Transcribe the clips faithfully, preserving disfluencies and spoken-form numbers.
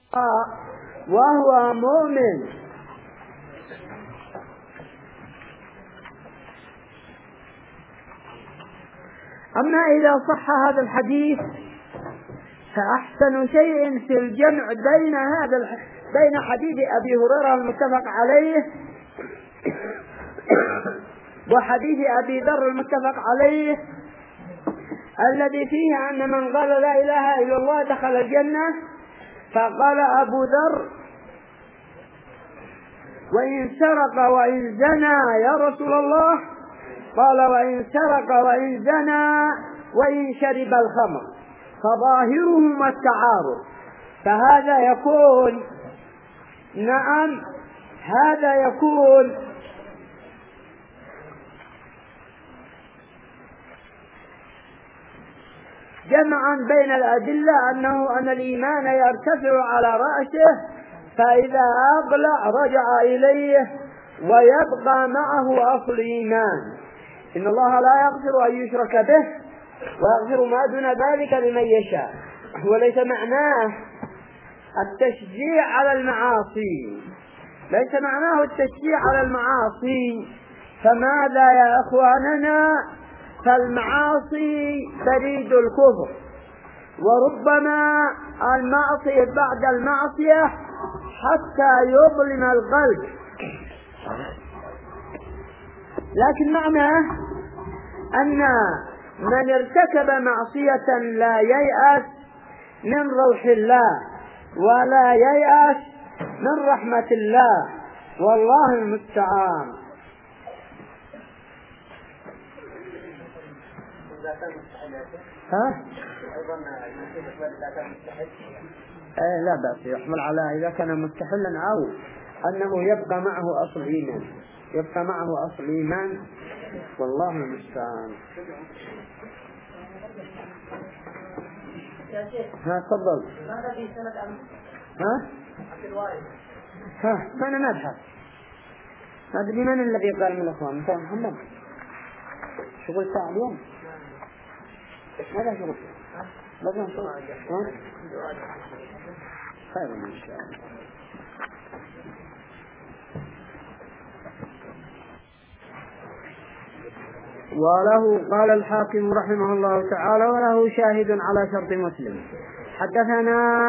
وهو مؤمن. أما إذا صح هذا الحديث فأحسن شيء في الجمع بين هذا الح... بين حديث أبي هريرة المتفق عليه وحديث أبي ذر المتفق عليه الذي فيه أن من قال لا إله إلا الله دخل الجنة. فقال أبو ذر: وإن سرق وإن زنى يا رسول الله؟ قال: وإن سرق وإن زنى وإن شرب الخمر فظاهرهما التعارض. فهذا يكون نعم هذا يكون جمعا بين الأدلة أنه أن الإيمان يرتفع على رأسه، فإذا أقلع رجع إليه ويبقى معه أصل الإيمان. إن الله لا يغفر أن يشرك به ويغفر ما دون ذلك لمن يشاء. وليس معناه التشجيع على المعاصي، ليس معناه التشجيع على المعاصي. فماذا يا أخواننا؟ فالمعاصي بريد الكفر، وربما المعصية بعد المعصية حتى يظلم القلب. لكن معناه أن من ارتكب معصية لا ييأس من روح الله ولا ييأس من رحمة الله، والله المستعان. ها؟ ايه لا بأس يحمل على إذا كان مستحلا أو أنه يبقى معه أصل إيمان، يبقى معه أصل إيمان، والله المستعان. ها تفضل. ماذا في سنة أم؟ ها؟ ها ما أنا نبحث. هذا بمن الذي قال من الأخوان؟ أنت محمد شغل ساعة اليوم؟ ماذا شغل؟ لازم شغل. ها؟ خير إن شاء الله. وله قال الحاكم رحمه الله تعالى: وله شاهد على شرط مسلم. حدثنا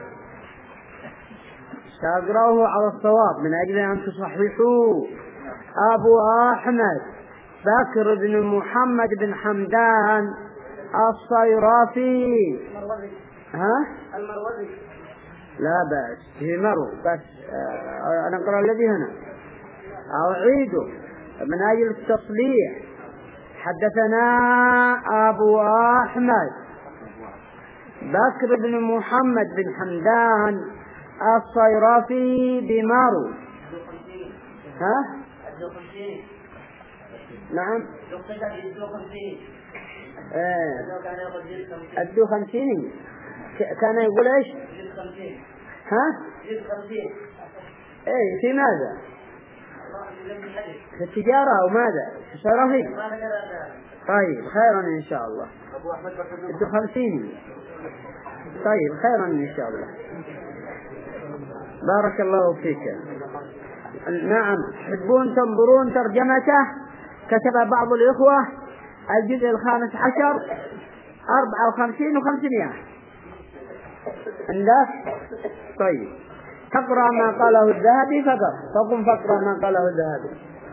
سأقرأه على الصواب من أجل أن تصححوا: أبو أحمد بكر بن محمد بن حمدان الصيرافي. ها؟ المروزي. لا بأس هي مرو بس آه أنا أقرأ الذي هنا أعيده من أجل التصليح. حدثنا أبو أحمد بكر بن محمد بن حمدان الصيرافي بمارو. ها؟ نعم. أدو خمسين كان يقول إيش؟ ها؟ إيه في ماذا؟ في التجارة أو ماذا؟ صيرافي. طيب خيرا إن شاء الله. أدو خمسين. طيب خيرا إن شاء الله. بارك الله فيك. نعم تحبون تنظرون ترجمته؟ كتب بعض الإخوة الجزء الخامس عشر أربعة وخمسين وخمسمائة عندك؟ طيب تقرأ ما قاله الذهبي فقط، فقم فقرأ ما قاله الذهبي.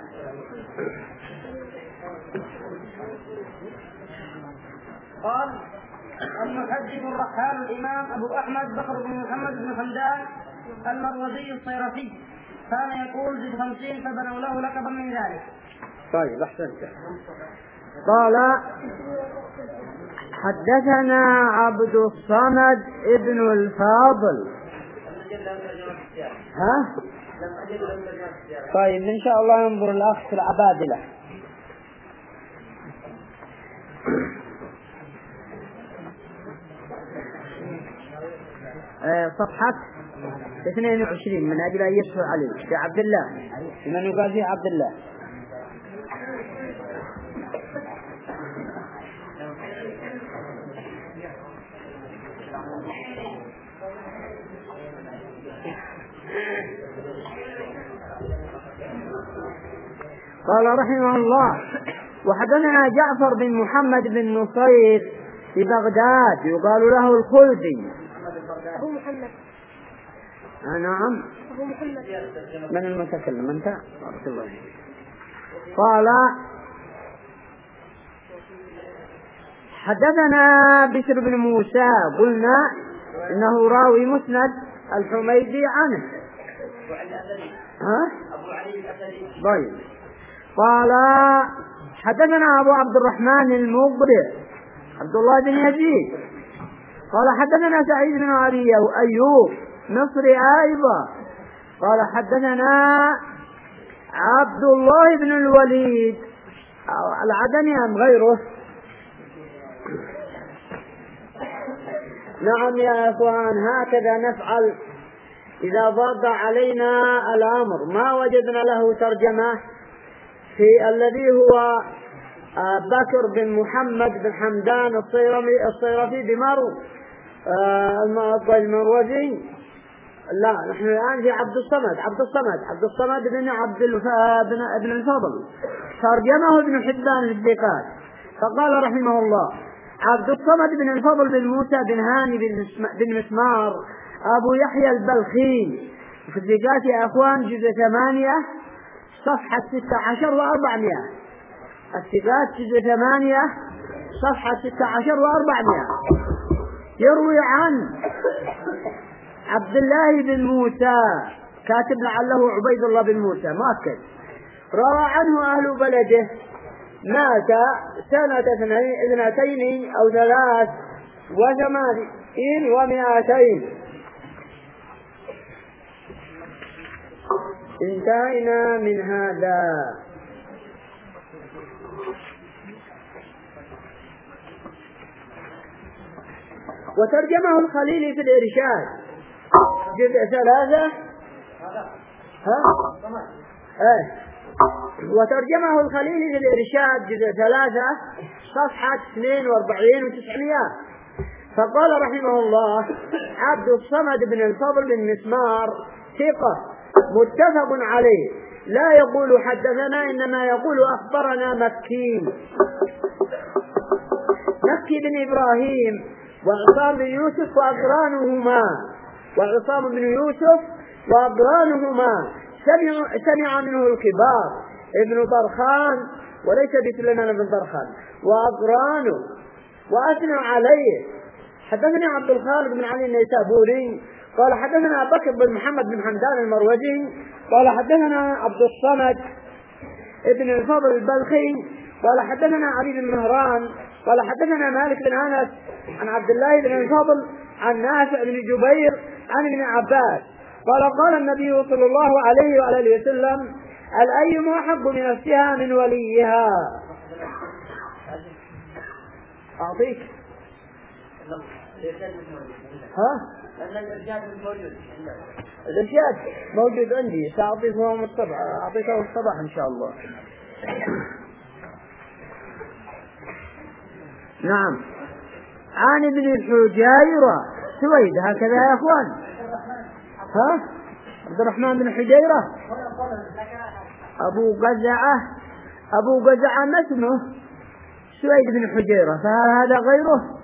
قال: المحدث الرحال الإمام أبو أحمد بكر بن محمد بن حمدان المروزي الصيرفي كان يقول زد خمسين فبنوا له لقبا من ذلك. طيب أحسنت. قال: حدثنا عبد الصمد ابن الفاضل. ها؟ طيب إن شاء الله ينظر الأخ في العبادلة. صفحة اثنين وعشرين من أجل أن يسهل عليه في عبد الله، من يقال فيه عبد الله. قال رحمه الله: وحدثنا جعفر بن محمد بن نصير في بغداد يقال له الخلدي. أبو محمد. آه نعم. أبو محمد. من المتكلم أنت؟ بارك الله فيك. قال: حدثنا بشر بن موسى قلنا إنه راوي مسند الحميدي عنه. ها؟ طيب. قال: حدثنا أبو عبد الرحمن المقبري عبد الله بن يزيد قال: حدثنا سعيد بن علي أيوب مصري أيضا قال: حدثنا عبد الله بن الوليد العدني أم غيره؟ نعم يا أخوان، هكذا نفعل إذا ضاق علينا الأمر ما وجدنا له ترجمة في الذي هو بكر بن محمد بن حمدان الصيرفي بمرو المروزي. لا، نحن الآن في عبد الصمد عبد الصمد عبد الصمد بن عبد بن الفضل، ترجمه ابن حبان الثقات. فقال رحمه الله: عبد الصمد بن الفضل بن موسى بن هاني بن مسمار أبو يحيى البلخي، في الثقات يا أخوان جزء ثمانية صفحة ستة عشر وأربعمائة. الثقات جزء ثمانية صفحة ستة عشر وأربعمائة. يروي عن عبد الله بن موسى، كاتب لعله عبيد الله بن موسى مؤكد، روى عنه أهل بلده، مات سنة اثنتين أو ثلاث وثمانين ومائتين. انتهينا من هذا. وترجمه الخليلي في الإرشاد جزء ثلاثة ها؟ ايه وترجمه الخليلي في الإرشاد جزء ثلاثة صفحة اثنين وأربعين وتسعمائة. فقال رحمه الله: عبد الصمد بن الفضل بن مسمار ثقة متفق عليه، لا يقول حدثنا إنما يقول أخبرنا مكي مكي بن إبراهيم وعصام بن يوسف وأقرانهما وعصام بن يوسف وأقرانهما سمع, سمع منه الكبار ابن طرخان وليس بسليمان بن طرخان وأقرانه وأثنوا عليه. حدثني عبد الخالق بن علي النيسابوري قال: حدثنا بكر بن محمد بن حمدان المروزي قال: حدثنا عبد الصمد ابن الفضل البلخي قال: حدثنا علي بن مهران قال: حدثنا مالك بن أنس عن عبد الله بن الفضل عن نافع بن جبير عن ابن عباس قال: قال النبي صلى الله عليه وآله وسلم: الأيم أحب بنفسها من وليها. أعطيك ها؟ الإرشاد موجود عندي، سأعطيكم الطبع أعطيكم الطبع إن شاء الله. نعم. عن ابن الحجيرة سويد، هكذا يا أخوان. ها؟ عبد الرحمن بن حجيرة أبو قزعة أبو قزعة ما اسمه؟ سويد بن حجيرة، فهل هذا غيره؟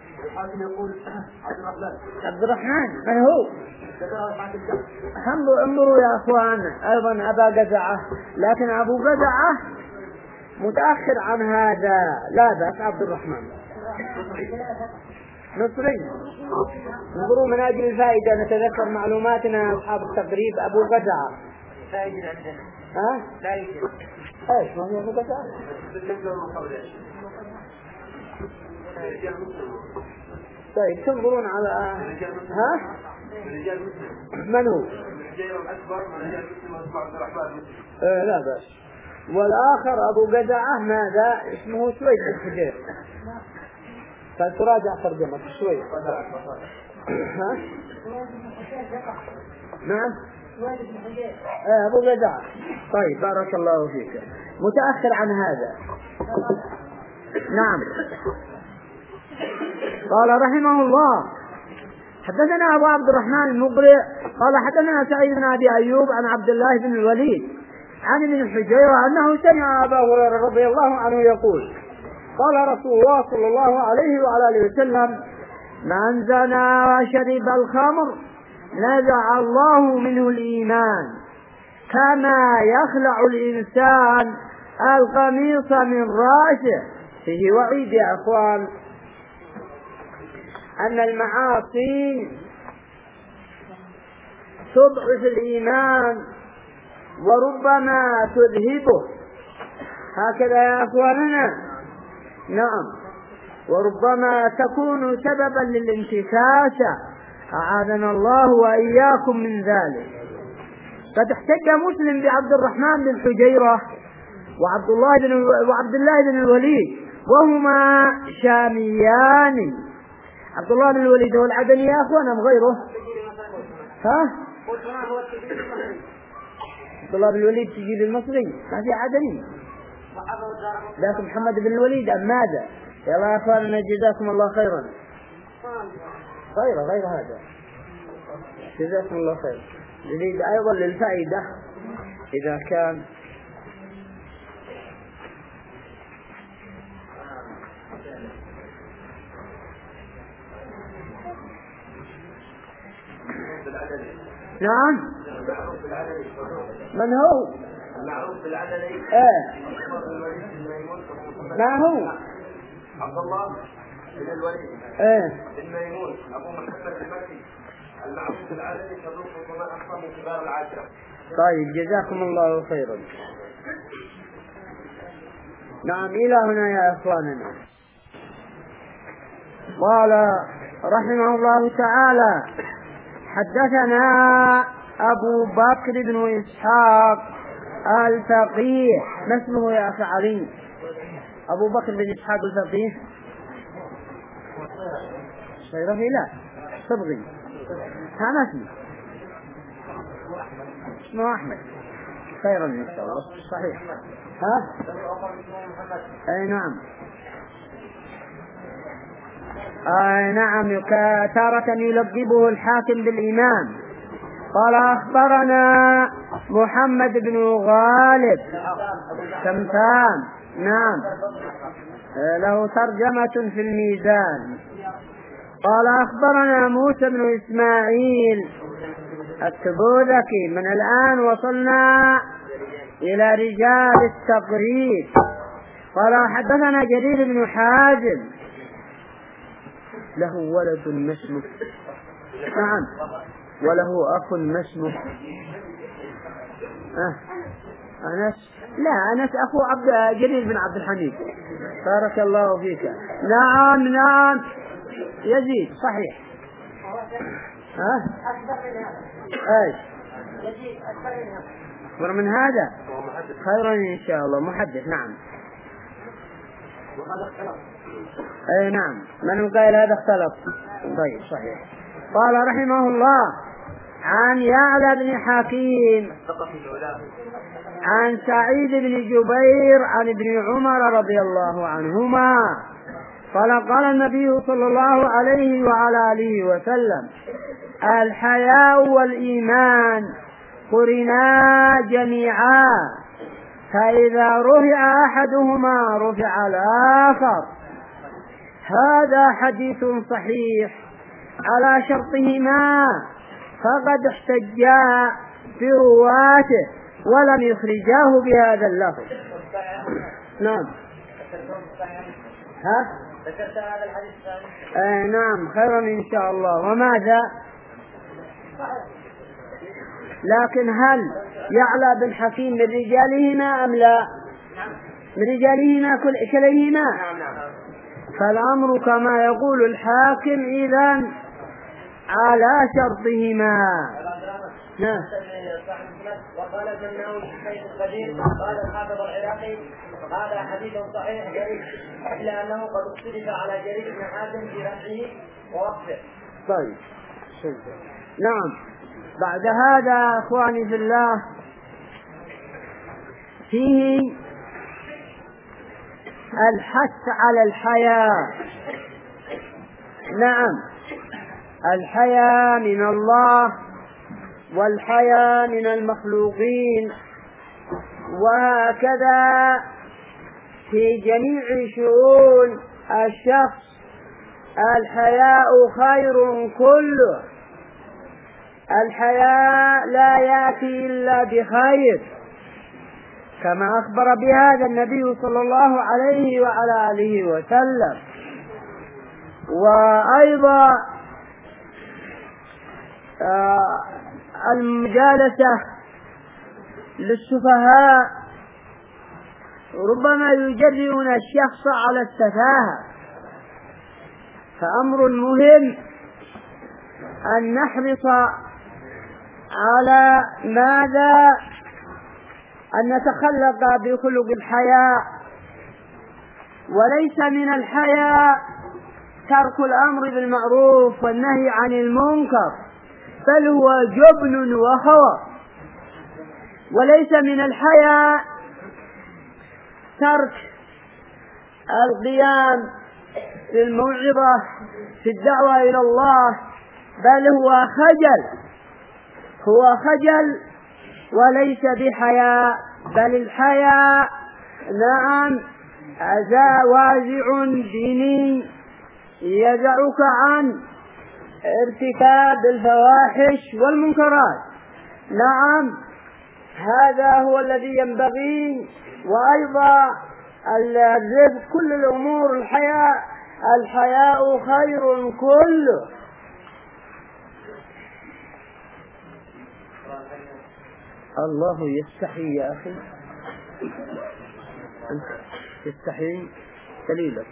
عبد الرحمن من هو؟ انظروا يا أخوان أيضا أبا قزعة، لكن أبو قزعة متأخر عن هذا، لا بأس. عبد الرحمن نصري. انظروا من أجل الفائدة نتذكر معلوماتنا أصحاب التقريب. أبو قزعة فائدة عندنا ها؟ فائدة ايش ما هي أبو قزعة؟ طيب تنظرون على ها؟ من هو؟ آه لا بأس. والآخر أبو قزعة ماذا اسمه؟ سويد بن حجير. فتراجع ترجمة سويد. ها؟ نعم آه أبو قزعة. طيب بارك الله فيك، متأخر عن هذا. نعم. قال رحمه الله: حدثنا أبو عبد الرحمن المقرئ قال حدثنا سعيد بن أبي أيوب عن عبد الله بن الوليد عن ابن حجيرة أنه سمع أبا هريرة رضي الله عنه يقول قال رسول الله صلى الله عليه وعلى آله وسلم من زنى وشرب الخمر نزع الله منه الإيمان كما يخلع الإنسان القميص من رأسه. فيه وعيد يا أخوان أن المعاصي تضعف الإيمان وربما تذهبه، هكذا يا أخواننا. نعم، وربما تكون سببا للانتكاسة، أعاذنا الله وإياكم من ذلك. قد احتج مسلم بعبد الرحمن بن حجيرة وعبد الله بن وعبد الله بن الوليد وهما شاميان. عبد الله بن الوليد هو العدني يا أخوان أم غيره؟ ها؟ عبد الله بن الوليد تجيب المصري ما في عدني، لكن محمد بن الوليد أم ماذا؟ يلا يا أخواننا جزاكم الله خيرا. غير غير هذا، جزاكم الله خير. نريد أيضا للفائدة إذا كان نعم. من هو؟ ايه ما هو؟ عبد الله بن الوليد ايه بن ميمون ابو محمد المكي المعروف بالعدل صدوق وما اخطا من كبار العاشره. طيب جزاكم الله خيرا. نعم إلى هنا يا أخواننا. قال رحمه الله تعالى حدثنا أبو بكر بن إسحاق الفقيه. ما اسمه يا أخي علي؟ أبو بكر بن إسحاق الفقيه صيرفي؟ لا صبغي. ها ما اسمه؟ اسمه أحمد. خيرا إن شاء الله. صحيح. ها؟ أي نعم. أي نعم. تارة يلقبه الحاكم بالإمام. قال أخبرنا محمد بن غالب سمسام. نعم، له ترجمة في الميزان. قال أخبرنا موسى بن إسماعيل التبوذكي. من الآن وصلنا إلى رجال التقريب. قال حدثنا جرير بن حازم له ولد ما اسمه؟ نعم، وله أخ ما اسمه؟ أه. أنس؟ لا، أنس أخو عبد جرير بن عبد الحميد. بارك الله فيك. نعم نعم يزيد صحيح. ها؟ ايش؟ يزيد أكبر من هذا؟ خيرا إن شاء الله. محدث. نعم. اي نعم، من قال هذا اختلط. طيب صحيح. قال رحمه الله عن يعلى بن حكيم عن سعيد بن جبير عن ابن عمر رضي الله عنهما قال قال النبي صلى الله عليه وعلى آله وسلم الحياء والإيمان قرنا جميعا، فإذا رفع أحدهما رفع الآخر. هذا حديث صحيح على شرطهما، فقد احتجا في رواته ولم يخرجاه بهذا اللفظ. نعم. ها؟ ذكرت هذا الحديث آه نعم، خيرا إن شاء الله. وماذا؟ لكن هل يعلى بن حكيم من رجالهما أم لا؟ من رجالهما كليهما؟ فالأمر كما يقول الحاكم إذن على شرطهما. نعم. وقال البناوي في الشيخ القديم قال الحافظ العراقي هذا حديث صحيح جريء، إلا أنه قد اختلف على جرير بن حازم في رفعه ووقفه. طيب. نعم. بعد هذا أخواني في الله فيه الحث على الحياء. نعم، الحياء من الله والحياء من المخلوقين، وهكذا في جميع شؤون الشخص الحياء خير كله. الحياء لا يأتي إلا بخير، كما أخبر بهذا النبي صلى الله عليه وعلى آله وسلم. وأيضا المجالسة للسفهاء ربما يجرئون الشخص على السفاهة، فأمر مهم أن نحرص على ماذا؟ أن نتخلق بخلق الحياء. وليس من الحياء ترك الأمر بالمعروف والنهي عن المنكر، بل هو جبن وخوف. وليس من الحياء ترك القيام بالموعظة في الدعوة إلى الله، بل هو خجل، هو خجل وليس بحياء. بل الحياء نعم وازع ديني يدعك عن ارتكاب الفواحش والمنكرات. نعم هذا هو الذي ينبغي. وأيضا الرزق كل الأمور الحياء الحياء خير كله. الله يستحي يا أخي، أنت تستحي دليلك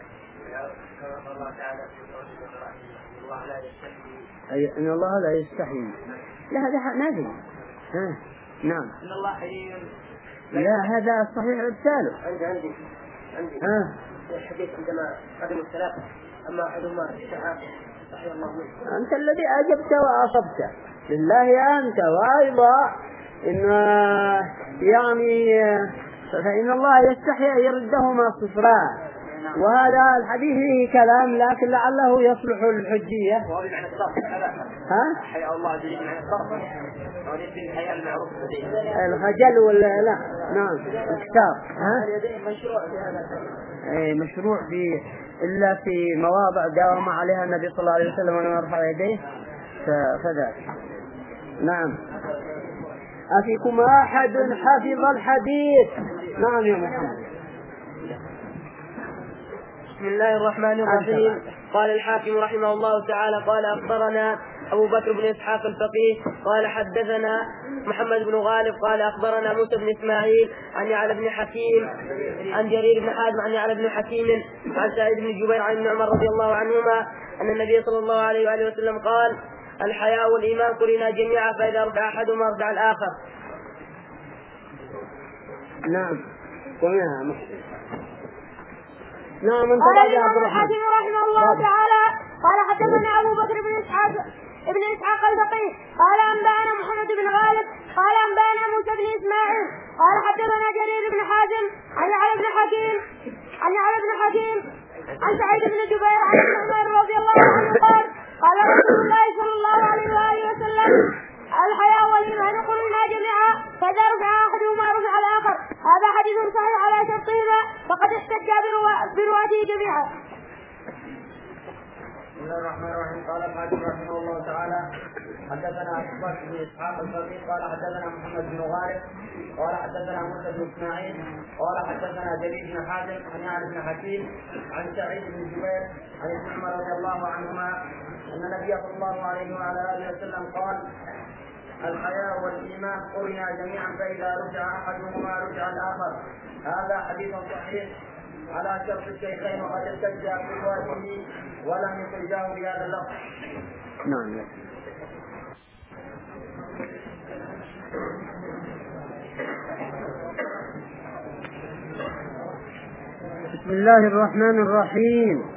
أي إن الله لا يستحي. لا هذا نافي. ها نعم إن الله حليم. لا هذا صحيح إرساله. عندي عندي عندي ها الحديث عندما قدموا الثلاثة أما أحدهما استحى صحيح الله منه. أنت الذي أجبت وأصبت لله أنت. وأيضا إن يعني فإن الله يستحي أن يردهما صفران، وهذا الحديث فيه كلام لكن لعله يصلح الحجية. ها؟ حياء الله جل معنى الصرف الحياء المعروف الخجل ولا لا؟ نعم الكتاب. ها؟ مشروع في هذا. أي مشروع في إلا في مواضع داوم عليها النبي صلى الله عليه وسلم ولم يرفع يديه فذاك. نعم. أفيكم أحد حفظ الحديث؟ نعم يا محمد. بسم الله الرحمن الرحيم. قال الحاكم رحمه الله تعالى قال أخبرنا أبو بكر بن إسحاق الفقيه قال حدثنا محمد بن غالب قال أخبرنا موسى بن إسماعيل عن يعلى بن حكيم عن جرير بن حازم عن يعلى بن حكيم عن سعيد بن جبير عن ابن عمر رضي الله عنهما أن النبي صلى الله عليه وآله وسلم قال الحياء والإيمان قرنا جميعا فإذا رجع أحدهما رجع الآخر. نعم قلنا محسن. نعم. قال الإمام الحاكم رحمه الله تعالى قال حدثنا أبو بكر بن إسحاق ابن إسحاق الفقيه قال أنبأنا محمد بن غالب قال أنبأنا موسى بن إسماعيل قال حدثنا جرير بن حازم عن يعلى بن حكيم عن يعلى بن حكيم عن سعيد بن جبير عن ابن عمر رضي الله عنه قال قال رسول الله صلى الله عليه وآله وسلم الحياء والإيمان قرنا جميعا فإذا رفع أحدهما رفع الآخر. هذا حديث صحيح على شرطهما فقد احتج برواته جميعا. بسم الله الرحمن الرحيم. قال الحاكم رحمه الله تعالى حدثنا أبو بكر بن إسحاق الفقيه قال حدثنا محمد بن غالب قال حدثنا موسى بن إسماعيل قال حدثنا جرير بن حازم عن يعلى بن حكيم عن سعيد بن جبير عن ابن عمر رضي الله عنهما أن النبي صلى الله عليه وعلى آله وسلم قال الحياء والإيمان قرنا جميعا فإذا رجع أحدهما رجع الآخر. هذا حديث صحيح على شرط الشيخين وقد احتج برواته ولم يخرجاه بهذا اللفظ. نعم. بسم الله الرحمن الرحيم.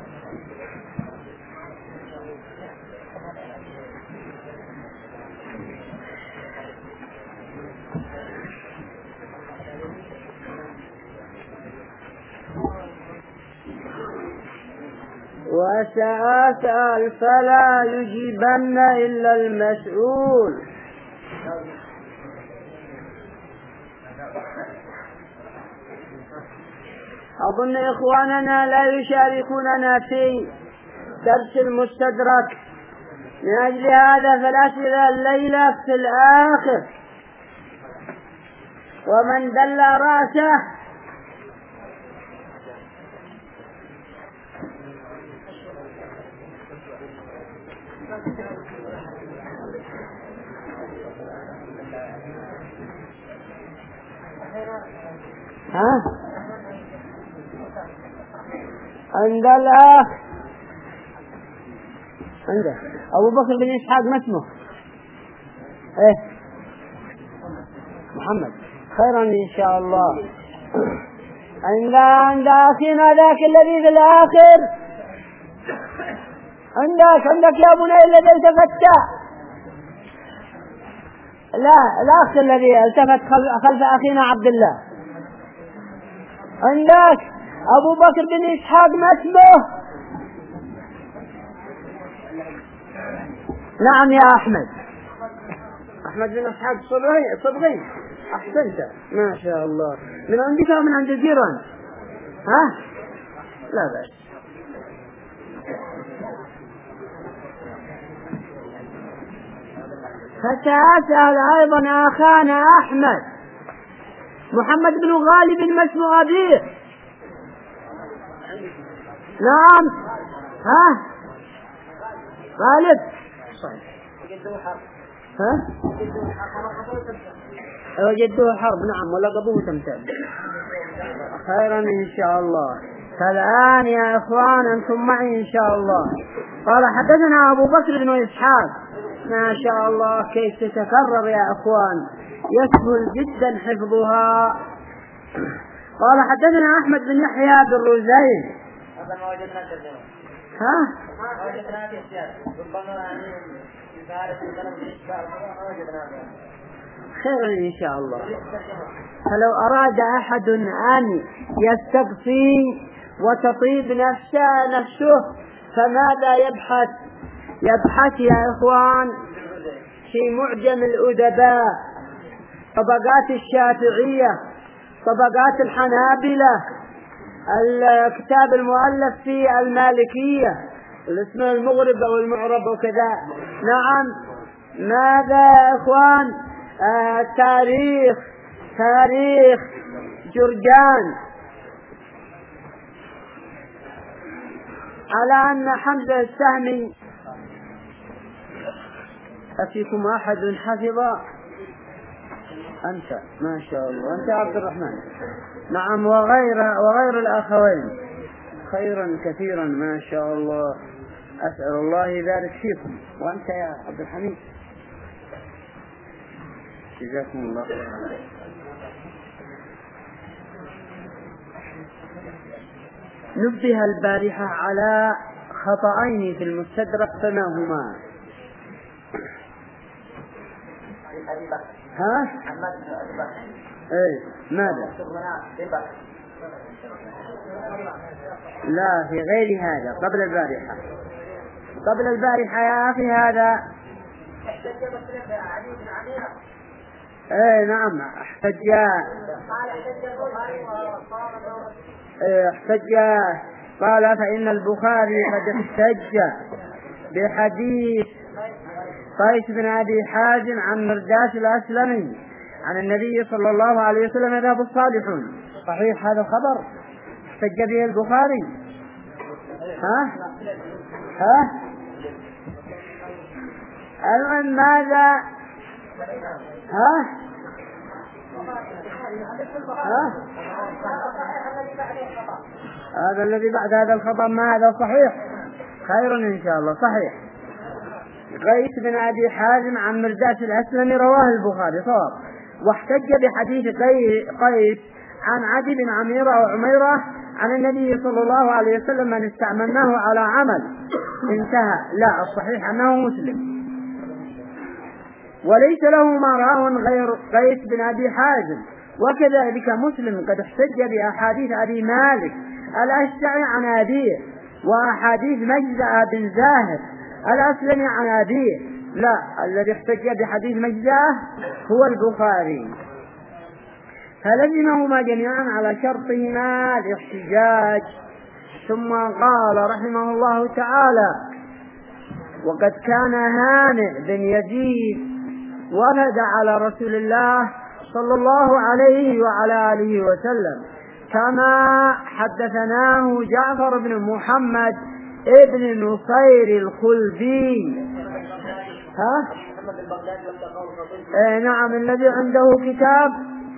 وسأسأل فلا يجيبن إلا المسؤول. أظن إخواننا لا يشاركوننا في درس المستدرك، من أجل هذا فالأسئلة الليلة في الآخر. ومن دل رأسه ها عند الأخ عنده أبو بكر بن إسحاق ما اسمه؟ إيه محمد. خيرا إن شاء الله. عند عند أخينا ذاك الذي في الآخر. عندك عندك يا بني الذي التفت، لا الأخ الذي التفت خلف أخينا عبد الله. عندك أبو بكر بن إسحاق ما اسمه؟ نعم يا أحمد، أحمد بن إسحاق صبغي صبغي أحسنت ما شاء الله. من عندك أو من عند الجيران؟ ها لا بأس. فسأسأل أيضا أخانا أحمد محمد بن غالب ما اسم أبيه؟ نعم ها غالب ها وجدوه حرب نعم ولقبوه تمثال. خيرا إن شاء الله. فالآن يا إخوان أنتم معي إن شاء الله. قال حدثنا أبو بكر بن إسحاق. ما شاء الله كيف تتكرر يا إخوان، يسهل جدا حفظها. قال حدثنا أحمد بن يحيى بن رزين. ها خيرا إن شاء الله. فلو أراد أحد أن يستقصي وتطيب نفسه نفسه فماذا يبحث؟ يبحث يا إخوان في معجم الأدباء، طبقات الشافعية، طبقات الحنابلة، الكتاب المؤلف في المالكية، الاسم المغرب أو المعرب وكذا. نعم ماذا يا إخوان؟ آه تاريخ تاريخ جرجان، على أن حمزة السهمي. أفيكم أحد حفظ؟ أنت ما شاء الله، أنت عبد الرحمن. نعم وغير وغير الأخوين. خيرا كثيرا ما شاء الله، أسأل الله يبارك فيكم. وأنت يا عبد الحميد جزاكم الله خيرا. نبه البارحة على خطأين في المستدرك فما هما؟ ها؟ ايه ماذا؟ لا في غير هذا، قبل البارحة. قبل البارحة يا أخي هذا. ايه نعم احتج ايه احتج قال فإن البخاري قد احتج بحديث قيس بن أبي حازم عن مرداس الأسلمي عن النبي صلى الله عليه وسلم يذهب الصالحون. صحيح هذا الخبر؟ احتج به البخاري. ها ها المهم ماذا؟ ها ها هذا الذي بعد هذا الخطأ ما هذا صحيح؟ خيرا إن شاء الله صحيح. قيس بن أبي حازم عن مرداس الأسلمي رواه البخاري صواب. واحتج بحديث قيس عن عدي بن عميرة وعميرة عن النبي صلى الله عليه وسلم من استعملناه على عمل انتهى. لا الصحيح أنه مسلم وليس له ما راه غير قيس بن أبي حازم. وكذلك مسلم قد احتج بأحاديث أبي مالك الأشجعي عن أبيه وأحاديث مجزأة بن زاهر الأسلمي عن أبيه. لا، الذي احتج بحديث مجزأة هو البخاري. فلزمهما جميعا على شرطهما الاحتجاج. ثم قال رحمه الله تعالى: وقد كان هانئ بن يزيد وفد على رسول الله صلى الله عليه وعلى آله وسلم، كما حدثناه جعفر بن محمد ابن نصير الخلبي. ها؟ ايه نعم، الذي عنده كتاب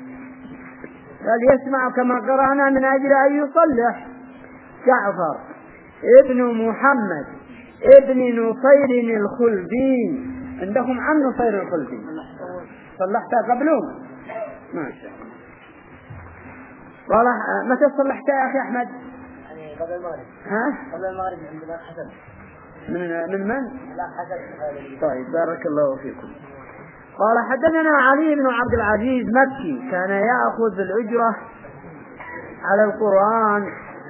فليسمع كما قرأنا من أجل أن يصلح. جعفر ابن محمد ابن نصير الخلبي. عندكم عن نصير الخلبي؟ صلحتها قبله؟ ما شاء الله. والله متى صلحتها يا أخي أحمد؟ يعني قبل المغرب. ها؟ قبل المغرب عند الأخ حسن. من من من؟ الأخ حسن. طيب بارك الله فيكم. قال حدثنا علي بن عبد العزيز مكي، كان يأخذ الأجرة على القرآن.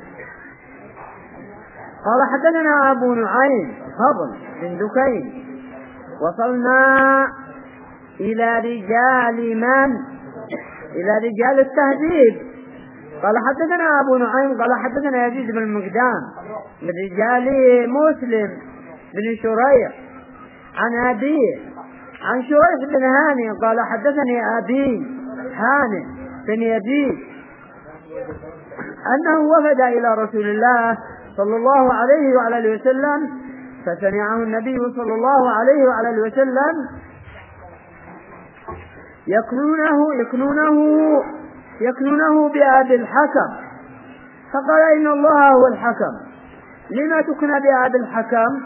قال حدثنا أبو نعيم فضل بن دكين. وصلنا إلى رجال من؟ إلى رجال التهذيب. قال حدثنا أبو نعيم قال حدثنا يزيد بن المقدام من رجال مسلم بن شريح عن أبيه عن شريح بن هاني قال حدثني أبي هاني بن يزيد أنه وفد إلى رسول الله صلى الله عليه وعلى اله وسلم، فسمعه النبي صلى الله عليه وعلى اله وسلم يكنونه يكنونه يكنونه بأبي الحكم، فقال: إن الله هو الحكم، لما تكنى بأبي الحكم؟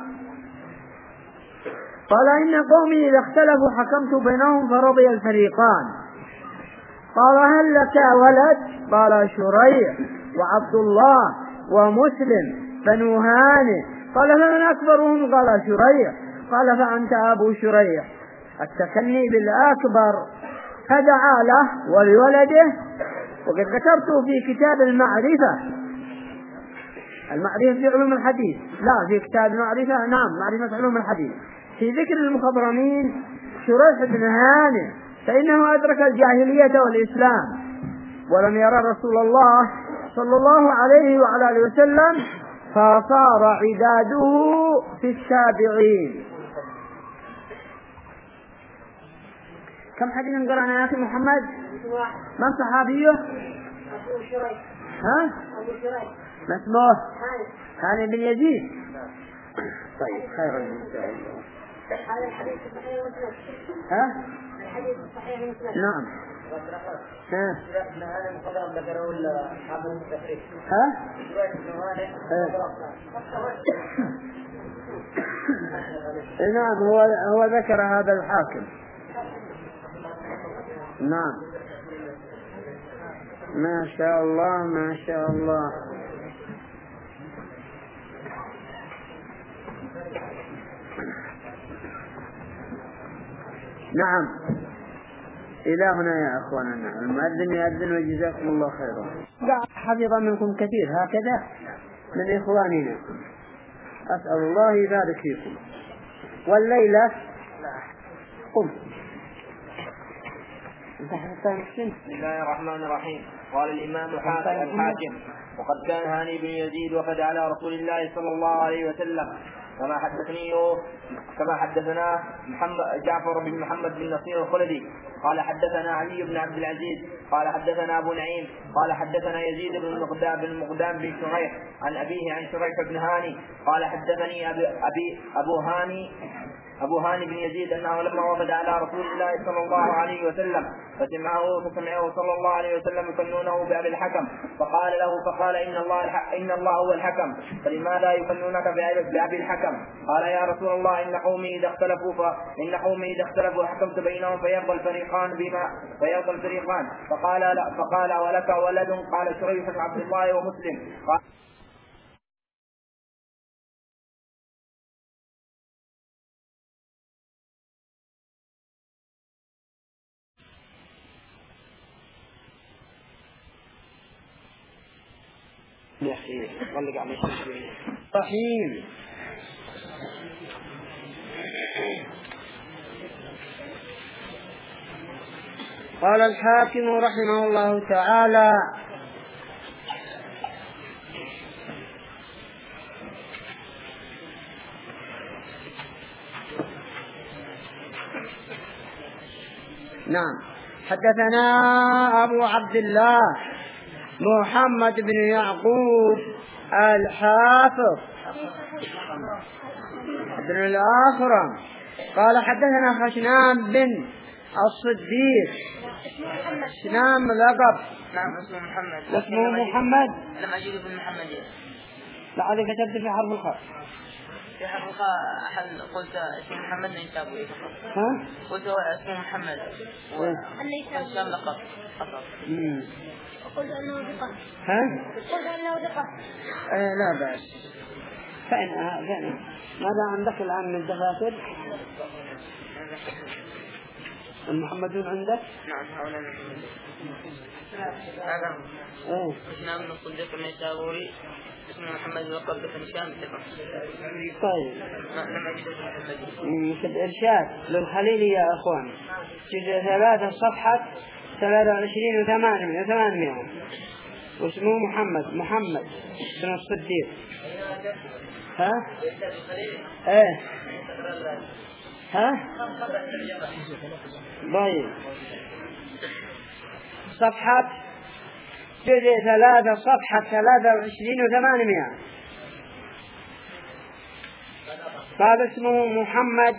قال: إن قومي إذا اختلفوا حكمت بينهم فرضي الفريقان. قال: هل لك ولد؟ قال: شريح وعبد الله ومسلم بنو هانئ. قال: فمن أكبرهم؟ قال: شريح. قال: فأنت أبو شريح. التكني بالأكبر. فدعا له ولولده. وقد ذكرت في كتاب المعرفة المعرفة في علوم الحديث لا في كتاب المعرفة نعم معرفة علوم الحديث في ذكر المخضرمين شريح بن هانئ، فإنه أدرك الجاهلية والإسلام ولم يرى رسول الله صلى الله عليه وعلى آله وسلم، فصار عداده في السابعين. كم حديث قرأنا يا أخي محمد؟ من صحابيه؟ أبو شريح. ها؟ أبو شريح. ما اسمه؟ هاني. هاني بن يزيد. طيب خير إن شاء الله. هذا الحديث صحيح مسلم. ها؟ الحديث صحيح مسلم. نعم. ها؟ ابن هاني مقدم ذكره أصحاب التفريق. ها؟ نعم هو هو ذكر هذا الحاكم. نعم ما شاء الله ما شاء الله. نعم إلى هنا يا أخواننا. المؤذن يؤذن وجزاكم الله خيرا. حفظ منكم كثير هكذا من إخواننا، أسأل الله يبارك فيكم. والليلة قم. بسم الله الرحمن الرحيم. قال الإمام الحاكم: وقد كان هاني بن يزيد وفد على رسول الله صلى الله عليه وسلم، كما حدثني كما حدثنا محمد جعفر بن محمد بن نصير الخلدي قال حدثنا علي بن عبد العزيز قال حدثنا أبو نعيم قال حدثنا يزيد بن المقدام بن المقدام بن شريح عن أبيه عن شريح بن هاني قال حدثني أبي, أبي أبو هاني أبو هاني بن يزيد أنه لما وفد على رسول الله صلى الله عليه وسلم فسمعه فسمعه صلى الله عليه وسلم يكنونه بأبي الحكم، فقال له فقال إن الله إن الله هو الحكم، فلماذا يكنونك بأبي الحكم؟ قال: يا رسول الله إن قومي إذا اختلفوا فإن قومي إذا اختلفوا حكمت بينهم فيرضى الفريقان بما فيرضى الفريقان. فقال لا فقال: ولك ولد؟ قال: شريح بن عبد الله ومسلم. قال: يا أخي غلق عليه رحيم. قال الحاكم رحمه الله تعالى: نعم، حدثنا أبو عبد الله محمد بن يعقوب الحافظ بن الأخرم قال حدثنا خشنام بن الصديق. خشنام لقب. نعم اسمه محمد. اسمه محمد. لم أجد بن محمد. لعلك كتبت في حرف الخاء. في حرف الخاء حل قلت اسمه محمد نيسابوري. ها؟ قلت هو اسمه محمد. والشام لقب. امم. قلت أنه دقة. ها؟ قلت أنه دقة. آه لا بأس. فإن فإن ماذا عندك الآن من دفاتر؟ المحمدون عندك؟ نعم هؤلاء المحمدون. هذا ايه خشنام بن الصديق النيسابوري اسمه محمد لقب بن هشام ثقة. طيب. لم أجد بن محمد. في الإرشاد للخليل يا أخوان جزء ثلاثة صفحة ثلاثة وعشرين وثمانمائة ثمانمائة واسمه محمد محمد بن الصديق. ها؟ ايه ها؟ طيب صفحة جزء ثلاثة صفحة ثلاثة وعشرين وثمانمائة. قال اسمه محمد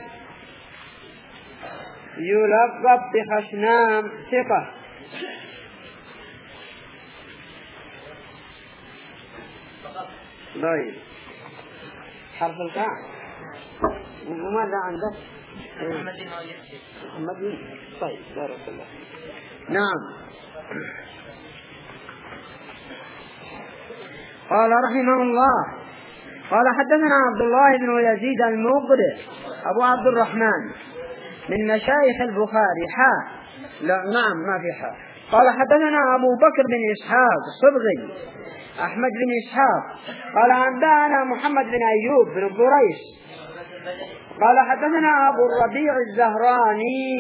يلقب بخشنام ثقة. طيب حرف الكاء. وماذا عندك؟ محمد محمد. طيب بارك الله. نعم. قال رحمه الله: قال حدثنا عبد الله بن يزيد المقرئ أبو عبد الرحمن من مشايخ البخاري حا لا نعم ما في حا. قال حدثنا أبو بكر بن إسحاق الصبغي أحمد بن إسحاق قال أنبأنا محمد بن أيوب بن الضريش قال حدثنا أبو الربيع الزهراني.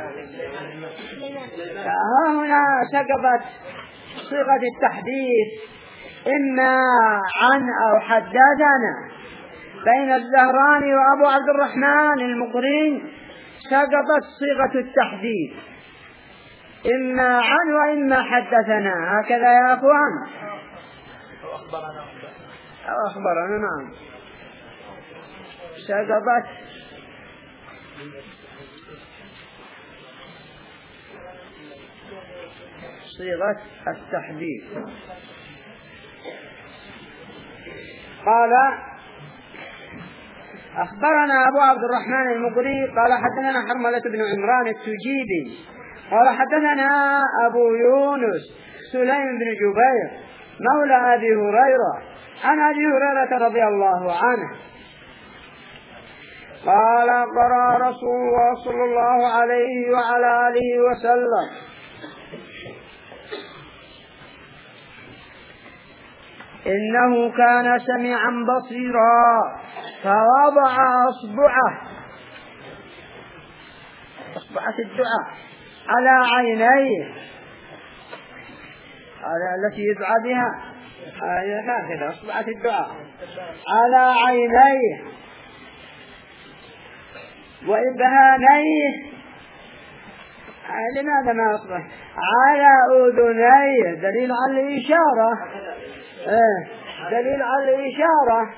ها هنا سقطت صيغة التحديث إما عن أو حدثنا. بين الزهراني وأبو عبد الرحمن المقرين سقطت صيغة التحديث إما عن وإما حدثنا. هكذا يا أخوان. أو أخبرنا. نعم سقطت صيغة التحديث. قال أخبرنا أبو عبد الرحمن المقري قال حدثنا حرملة بن عمران التجيبي قال حدثنا أبو يونس سليم بن جبير مولى أبي هريرة عن أبي هريرة رضي الله عنه قال قرأ رسول الله صلى الله عليه وعلى آله وسلم: إنه كان سميعا بصيرا فوضع أصبعه أصبعة الدعاء على عينيه على التي يدعى بها هكذا أصبعة الدعاء على عينيه وإبهاميه. لماذا ما أصبح على أذنيه؟ دليل على الإشارة. إيه دليل على الإشارة.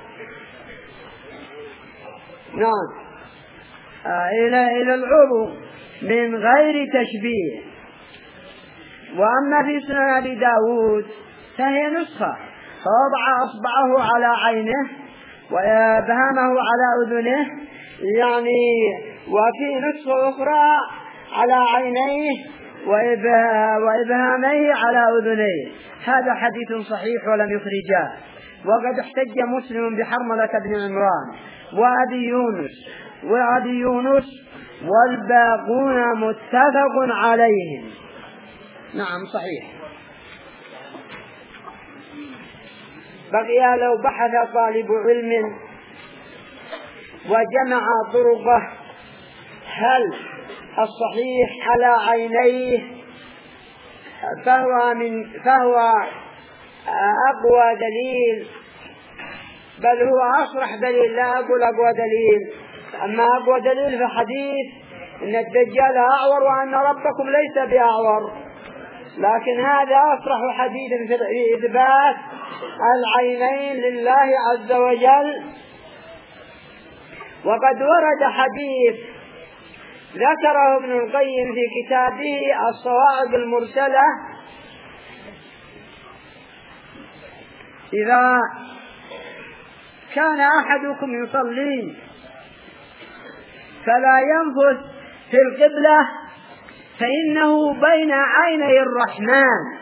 نعم آه إلى إلى العضو من غير تشبيه. وأما في سنن أبي داود فهي نسخة فوضع أصبعه على عينه وإبهامه على أذنه يعني. وفي نسخة أخرى على عينيه وإبهاميه على أذنيه. هذا حديث صحيح ولم يخرجاه. وقد احتج مسلم بحرملة بن عمران وأبي يونس وأبي يونس والباقون متفق عليهم. نعم صحيح. بقي لو بحث طالب علم وجمع طرقه هل الصحيح على عينيه فهو من فهو أقوى دليل، بل هو أصرح دليل، لا أقول أقوى دليل. أما أقوى دليل في حديث إن الدجال أعور وأن ربكم ليس بأعور، لكن هذا أصرح حديث في إثبات العينين لله عز وجل. وقد ورد حديث ذكره ابن القيم في كتابه الصواعق المرسلة: إذا كان أحدكم يصلي فلا ينفث في القبلة فإنه بين عيني الرحمن.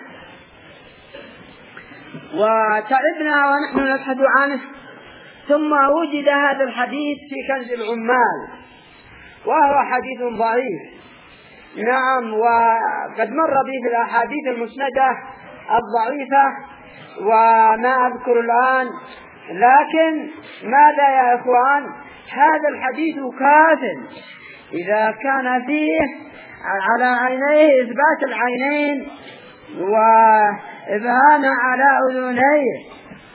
وتعبنا ونحن نبحث عنه، ثم وجد هذا الحديث في كنز العمال، وهو حديث ضعيف. نعم، وقد مر به في الأحاديث المسندة الضعيفة وما أذكر الآن، لكن ماذا يا إخوان؟ هذا الحديث كاف إذا كان فيه على عينيه إثبات العينين وإبهام على أذنيه،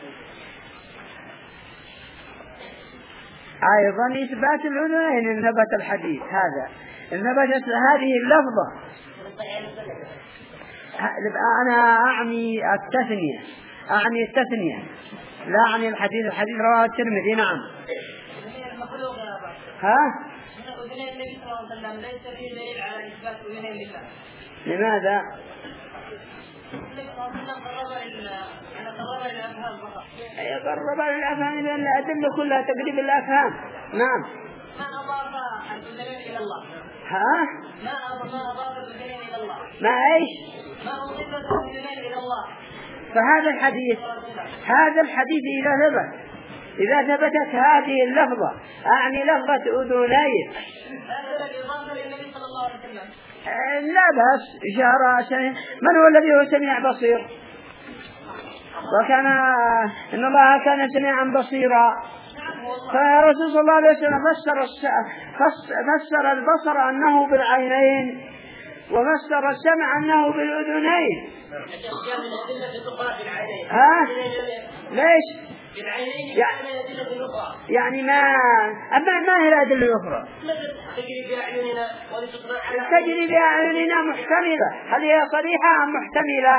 أيضا إثبات الأذنين إن ثبت الحديث هذا، إن ثبتت هذه اللفظة. أنا أعني التثنية، أعني التثنية لا أعني الحديث. الحديث رواه الترمذي. نعم. ها؟ أذنين النبي صلى الله عليه وسلم ليس فيه دليل على إثبات أذنين لله. لماذا؟ النبي صلى الله عليه وسلم قرب للأفهام فقط. أي قرب للأفهام، لأن الأدلة كلها تقريب الأفهام. نعم. ما أضاف الأذنين إلى الله. ها؟ ما أضاف الأذنين إلى الله. ما إيش؟ ما أضاف الأذنين إلى الله. فهذا الحديث هذا الحديث إذا ثبت إذا ثبتت هذه اللفظة، أعني لفظة أذنيه، لا بأس إشارة. من هو الذي هو سميع بصير؟ وكان إن الله كان سميعا بصيرا. فالرسول صلى الله عليه وسلم فسر فسر البصر أنه بالعينين، وفسر السمع أنه بالأذنين. ها؟ ليش؟ يعني ما أما ما هي الأدلة الأخرى؟ تجري بأعيننا محتملة. هل هي صريحة أم محتملة؟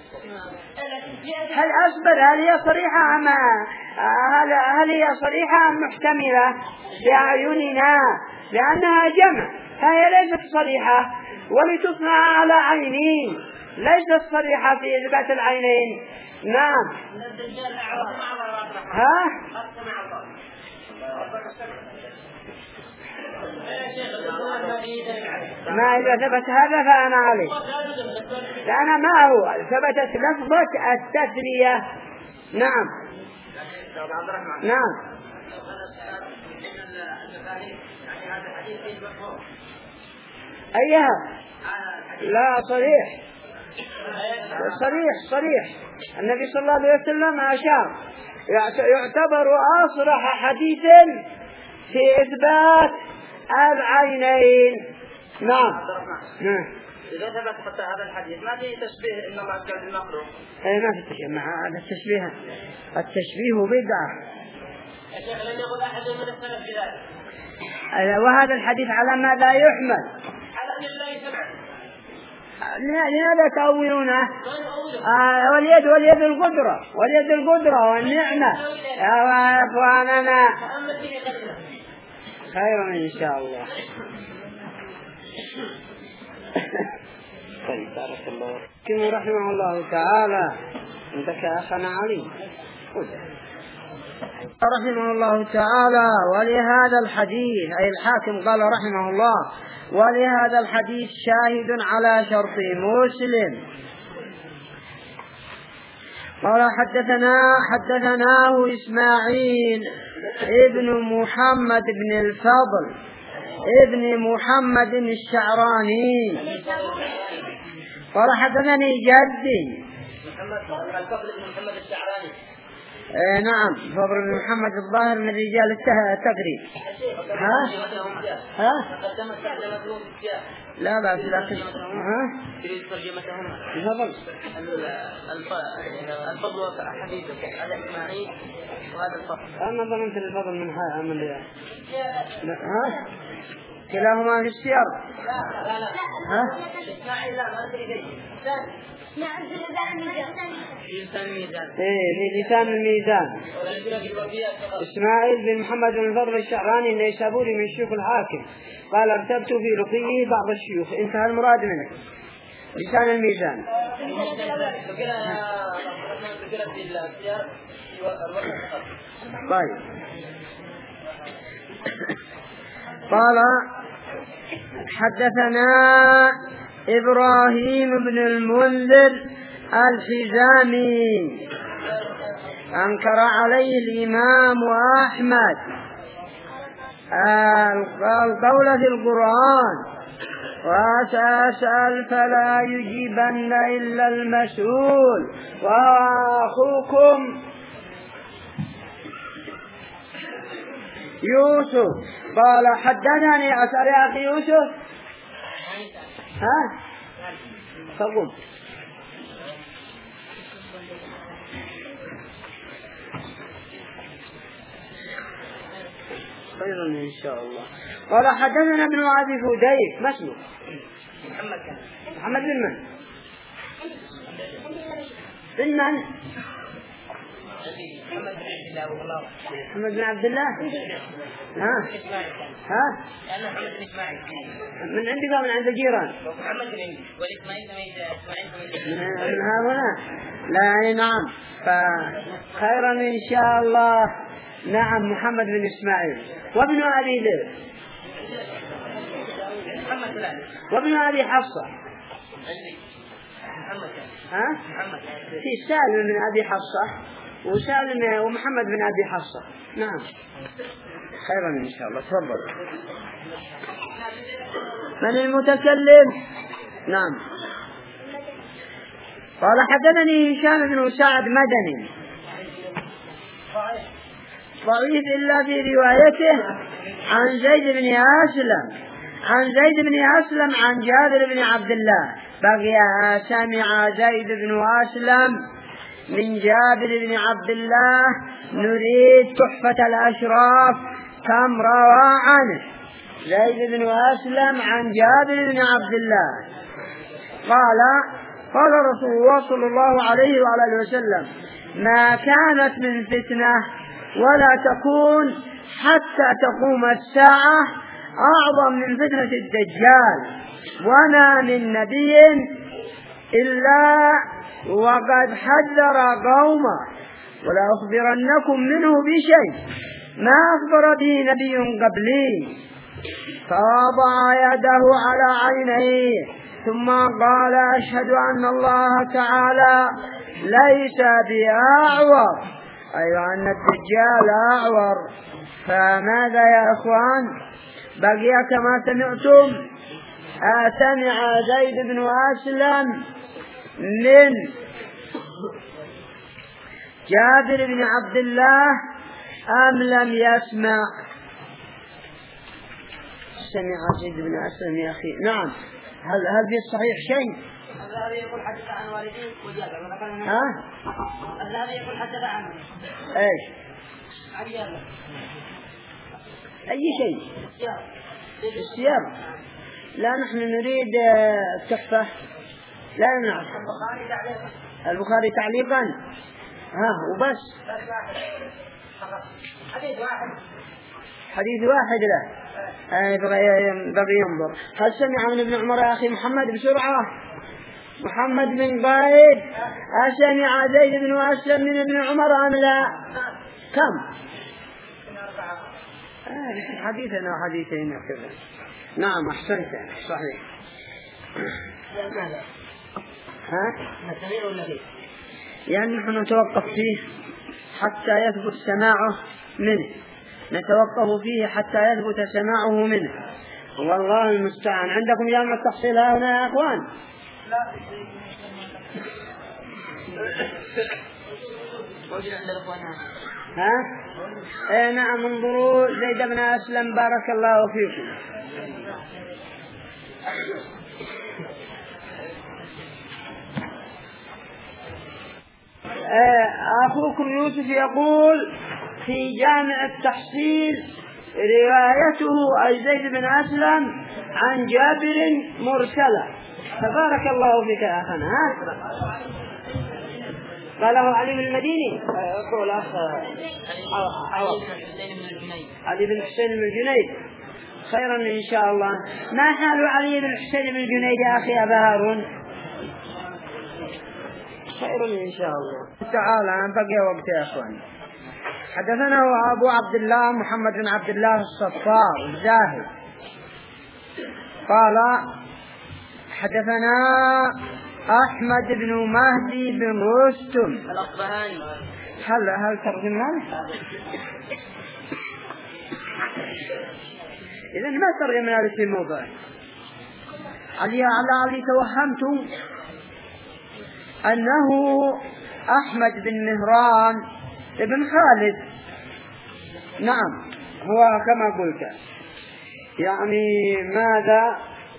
هل أصبر هل هي صريحة أم هل هل هي صريحة أم محتملة بأعيننا؟ لأنها جمع، فهي ليست صريحة، ولتصنع على عينين، ليست صريحة في إثبات العينين. نعم. ها؟ ما إذا ثبت هذا فأنا عليه، لأن ما هو ثبتت لفظة التثنية. نعم. نعم. أيها؟ لا، صريح صريح صريح. النبي صلى الله عليه وسلم أشار، يعتبر أصرح حديث في إثبات العينين. نعم. إذا ثبت حتى هذا الحديث ما فيه تشبيه إنما أسكال المخلوق. أي ما في تشبيه مع هذا التشبيه. التشبيه بدعة. يا شيخ لم يقل أحد من السلف بذلك. وهذا الحديث على ما لا يحمل. على أن الله يسمع. لماذا تأولونه؟ آه واليد واليد القدرة واليد القدرة والنعمة يا أخواننا. خير إن شاء الله. طيب بارك الله فيكم رحمه الله تعالى. عندك أخنا علي رحمه الله تعالى. ولهذا الحديث أي الحاكم قال رحمه الله: ولهذا الحديث شاهد على شرط مسلم. قال حدثنا حدثناه إسماعيل ابن محمد بن الفضل ابن محمد الشعراني قال حدثني جدي محمد الفضل بن محمد الشعراني آه نعم فضل بن محمد الظاهر من رجال التقريب. ها ها لا بأس لكن ها الفضل الفضل حديثه الإسماعيلي وهذا الفضل. أنا ظننت الفضل من ها من ها كلاهما في السير. لا لا لا ها الإسماعيلي لا ما أدري نعم لسان الميزان. إيه في لسان الميزان. إسماعيل بن محمد بن الفضل الشعراني النيسابوري من شيوخ الحاكم قال ارتبت في رقيه بعض الشيوخ. انتهى المراد منه. لسان الميزان. طيب قال حدثنا إبراهيم بن المنذر الحزامي أنكر عليه الإمام أحمد القول في القرآن وسأسأل فلا يجيبن إلا المسؤول وأخوكم يوسف. قال حدثني أسأل يا أخي يوسف. ها فقم خيرا إن شاء الله. قال حدثنا ابن أبي فديك. ما اسمه؟ محمد محمد بن من؟ بن من؟ محمد بن عبد الله. ها ها محمد بن إسماعيل من عندك من عند الجيران. محمد بن عندي والإسماعيل من هنا لا يعني نعم فخيرا إن شاء الله. نعم محمد بن إسماعيل وابن أبي ذئب وابن أبي حفصة. ها في سالم بن أبي حفصة وسالم ومحمد بن أبي حفصة. نعم خيرا إن شاء الله. تفضل. من المتكلم؟ نعم قال حدثني هشام بن سعد مدني ضعيف إلا في روايته عن زيد بن أسلم عن زيد بن أسلم عن جابر بن عبد الله. بقي سمع زيد بن أسلم من جابر بن عبد الله نريد تحفة الأشراف كم روى عنه. زيد بن أسلم عن جابر بن عبد الله قال قال رسول الله صلى الله عليه وعلى اله وسلم ما كانت من فتنة ولا تكون حتى تقوم الساعة أعظم من فتنة الدجال وما من نبي إلا وقد حذر قومه ولا أخبرنكم منه بشيء ما أخبر به نبي قبلي. فوضع يده على عينيه ثم قال أشهد أن الله تعالى ليس بأعور أي أن الدجال أعور. فماذا يا أخوان بقي كما سمعتم. سمع زيد بن أسلم من جابر بن عبد الله أم لم يسمع؟ سمع زيد بن أسلم يا أخي. نعم هل هل في الصحيح شيء؟ الذي يقول حدث عن والديه وجابر. ها الذي يقول حدث عنه ايش عن اي شيء السير. لا نحن نريد التحفة. لا نعرف البخاري تعليقا. ها وبس حديث واحد حديث واحد له بغي ينظر. هل سمع من ابن عمر يا أخي محمد بسرعة؟ محمد بن قائد أسمع زيد بن أسلم من ابن عمر أم لا؟ كم؟ آه حديثنا وحديثين كذا. نعم أحسنت صحيح. ها؟ يعني نحن نتوقف فيه حتى يثبت سماعه منه. نتوقف فيه حتى يثبت سماعه منه والله المستعان. عندكم جامع التحصيل هنا يا أخوان؟ لا ها؟ ايه نعم. انظروا زيد بن أسلم بارك الله فيكم. أخوكم يوسف يقول في جامع التحصيل روايته أي زيد بن أسلم عن جابر مرسلة. فبارك الله فيك يا أخنا. ها؟ قاله علي بن المديني يقول أخ علي بن حسين بن الجنيد. خيرا إن شاء الله. ما حال علي بن حسين بن الجنيد يا أخي أبا هارون؟ خير إن شاء الله تعالى. أن بقي وقت يا أخوان. حدثنا أبو عبد الله محمد بن عبد الله الصفار الزاهد قال حدثنا أحمد بن مهدي بن رستم الأصبهاني. هل هل ترجمنا؟ إذا ما ترجمنا لشيء موضوع. علي على علي توهمت أنه أحمد بن مهران ابن خالد. نعم هو كما قلت. يعني ماذا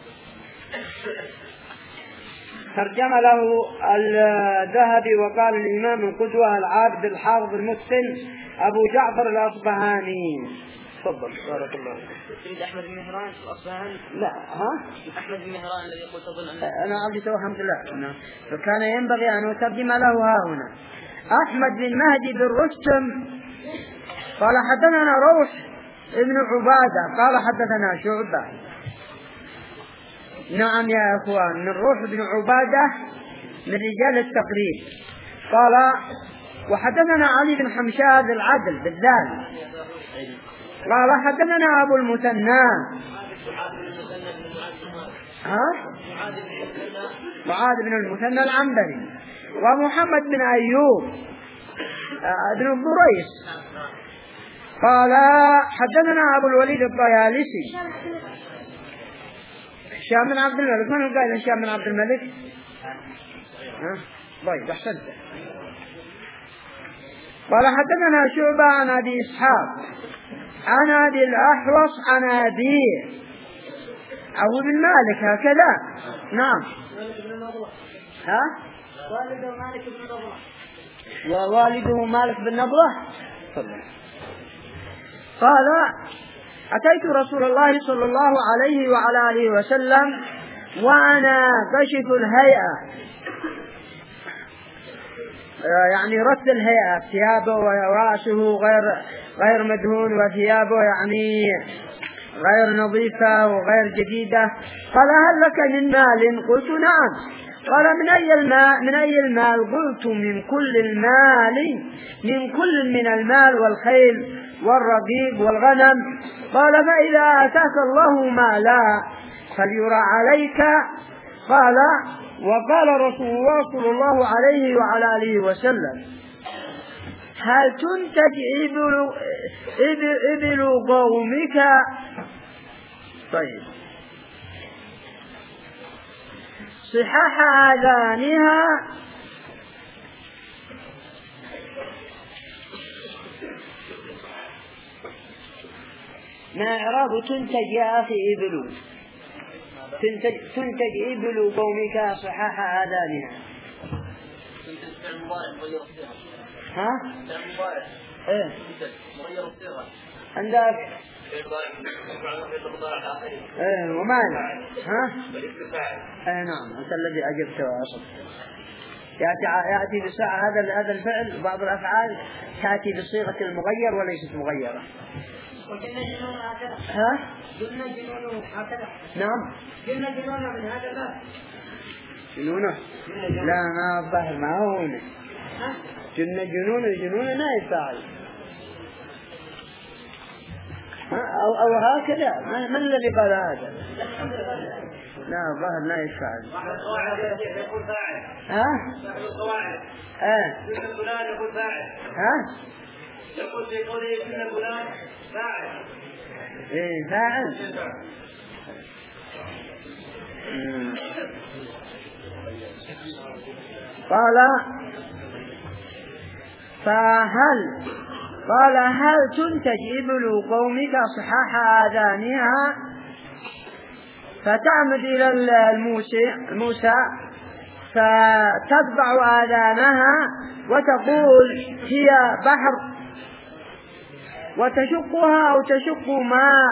ترجم له الذهبي وقال الإمام القدوة العابد الحافظ المتقن أبو جعفر الأصبهاني. تفضل بارك الله فيك. أحمد بن مهران الأصبهاني. لا ها أحمد بن مهران الذي قلت أظن أنا عبد توهمت. لا فكان ينبغي أن أترجم له ها هنا. أحمد بن مهدي بن رستم قال حدثنا روح ابن عبادة قال حدثنا شعبة. نعم يا أخوان من روح بن عبادة من رجال التقريب. قال وحدثنا علي بن حمشاد العدل بالذال قال حدثنا أبو المثنى ها معاذ بن المثنى العنبري ومحمد بن أيوب ابن الضريس قال حدثنا أبو الوليد الطيالسي هشام بن عبد الملك. من هو قال هشام بن عبد الملك؟ ها طيب أحسنت. قال حدثنا شعبة عن أبي إسحاق عن أبي الأحوص عن أبيه أبو بن مالك هكذا. نعم ها والده مالك بن نضرة. ووالده مالك بن نضرة. قال أتيت رسول الله صلى الله عليه وعلى آله وسلم وأنا كشف الهيئة يعني رد الهيئة ثيابه ورأسه غير غير مدهون وثيابه يعني غير نظيفة وغير جديدة. قال هل لك من مال؟ قلت نعم. قال من أي المال؟ من أي المال؟ قلت من كل المال من كل من المال والخيل والرقيق والغنم. قال فإذا أتاك الله مالا فليرى عليك. قال وقال رسول الله صلى الله عليه وعلى آله وسلم هل تنتج إبل, إبل, إبل قومك؟ طيب صحاح آذانها ما إعراب تنتج يا أخي إبل؟ تنتج, تنتج إبل قومك صحاح آذانها. ها؟ ايه عندك ايه وماذا؟ ها؟ ايه نعم انت الذي اجبت واصل. ياتي ياتي بساعة هذا هذا الفعل بعض الافعال تاتي بصيغة المغير وليست مغيرة. ها؟ قلنا جنونه هكذا. نعم قلنا جنونه من هذا لا جنونه لا ما الظاهر ما هو هنا جن جنونه جنونه ما يفعل أو أو هكذا. من الذي قال هذا؟ لا الظاهر لا يفعل. ها؟ ها؟ ها؟ يقول في قوله إن فلان فاعل. إيه فاعل. قال فهل قال هل تنتج إبل قومك صحاح آذانها فتعمد إلى الموسى الموسى فتتبع آذانها وتقول هي بحر وتشقها أو تشق ماء.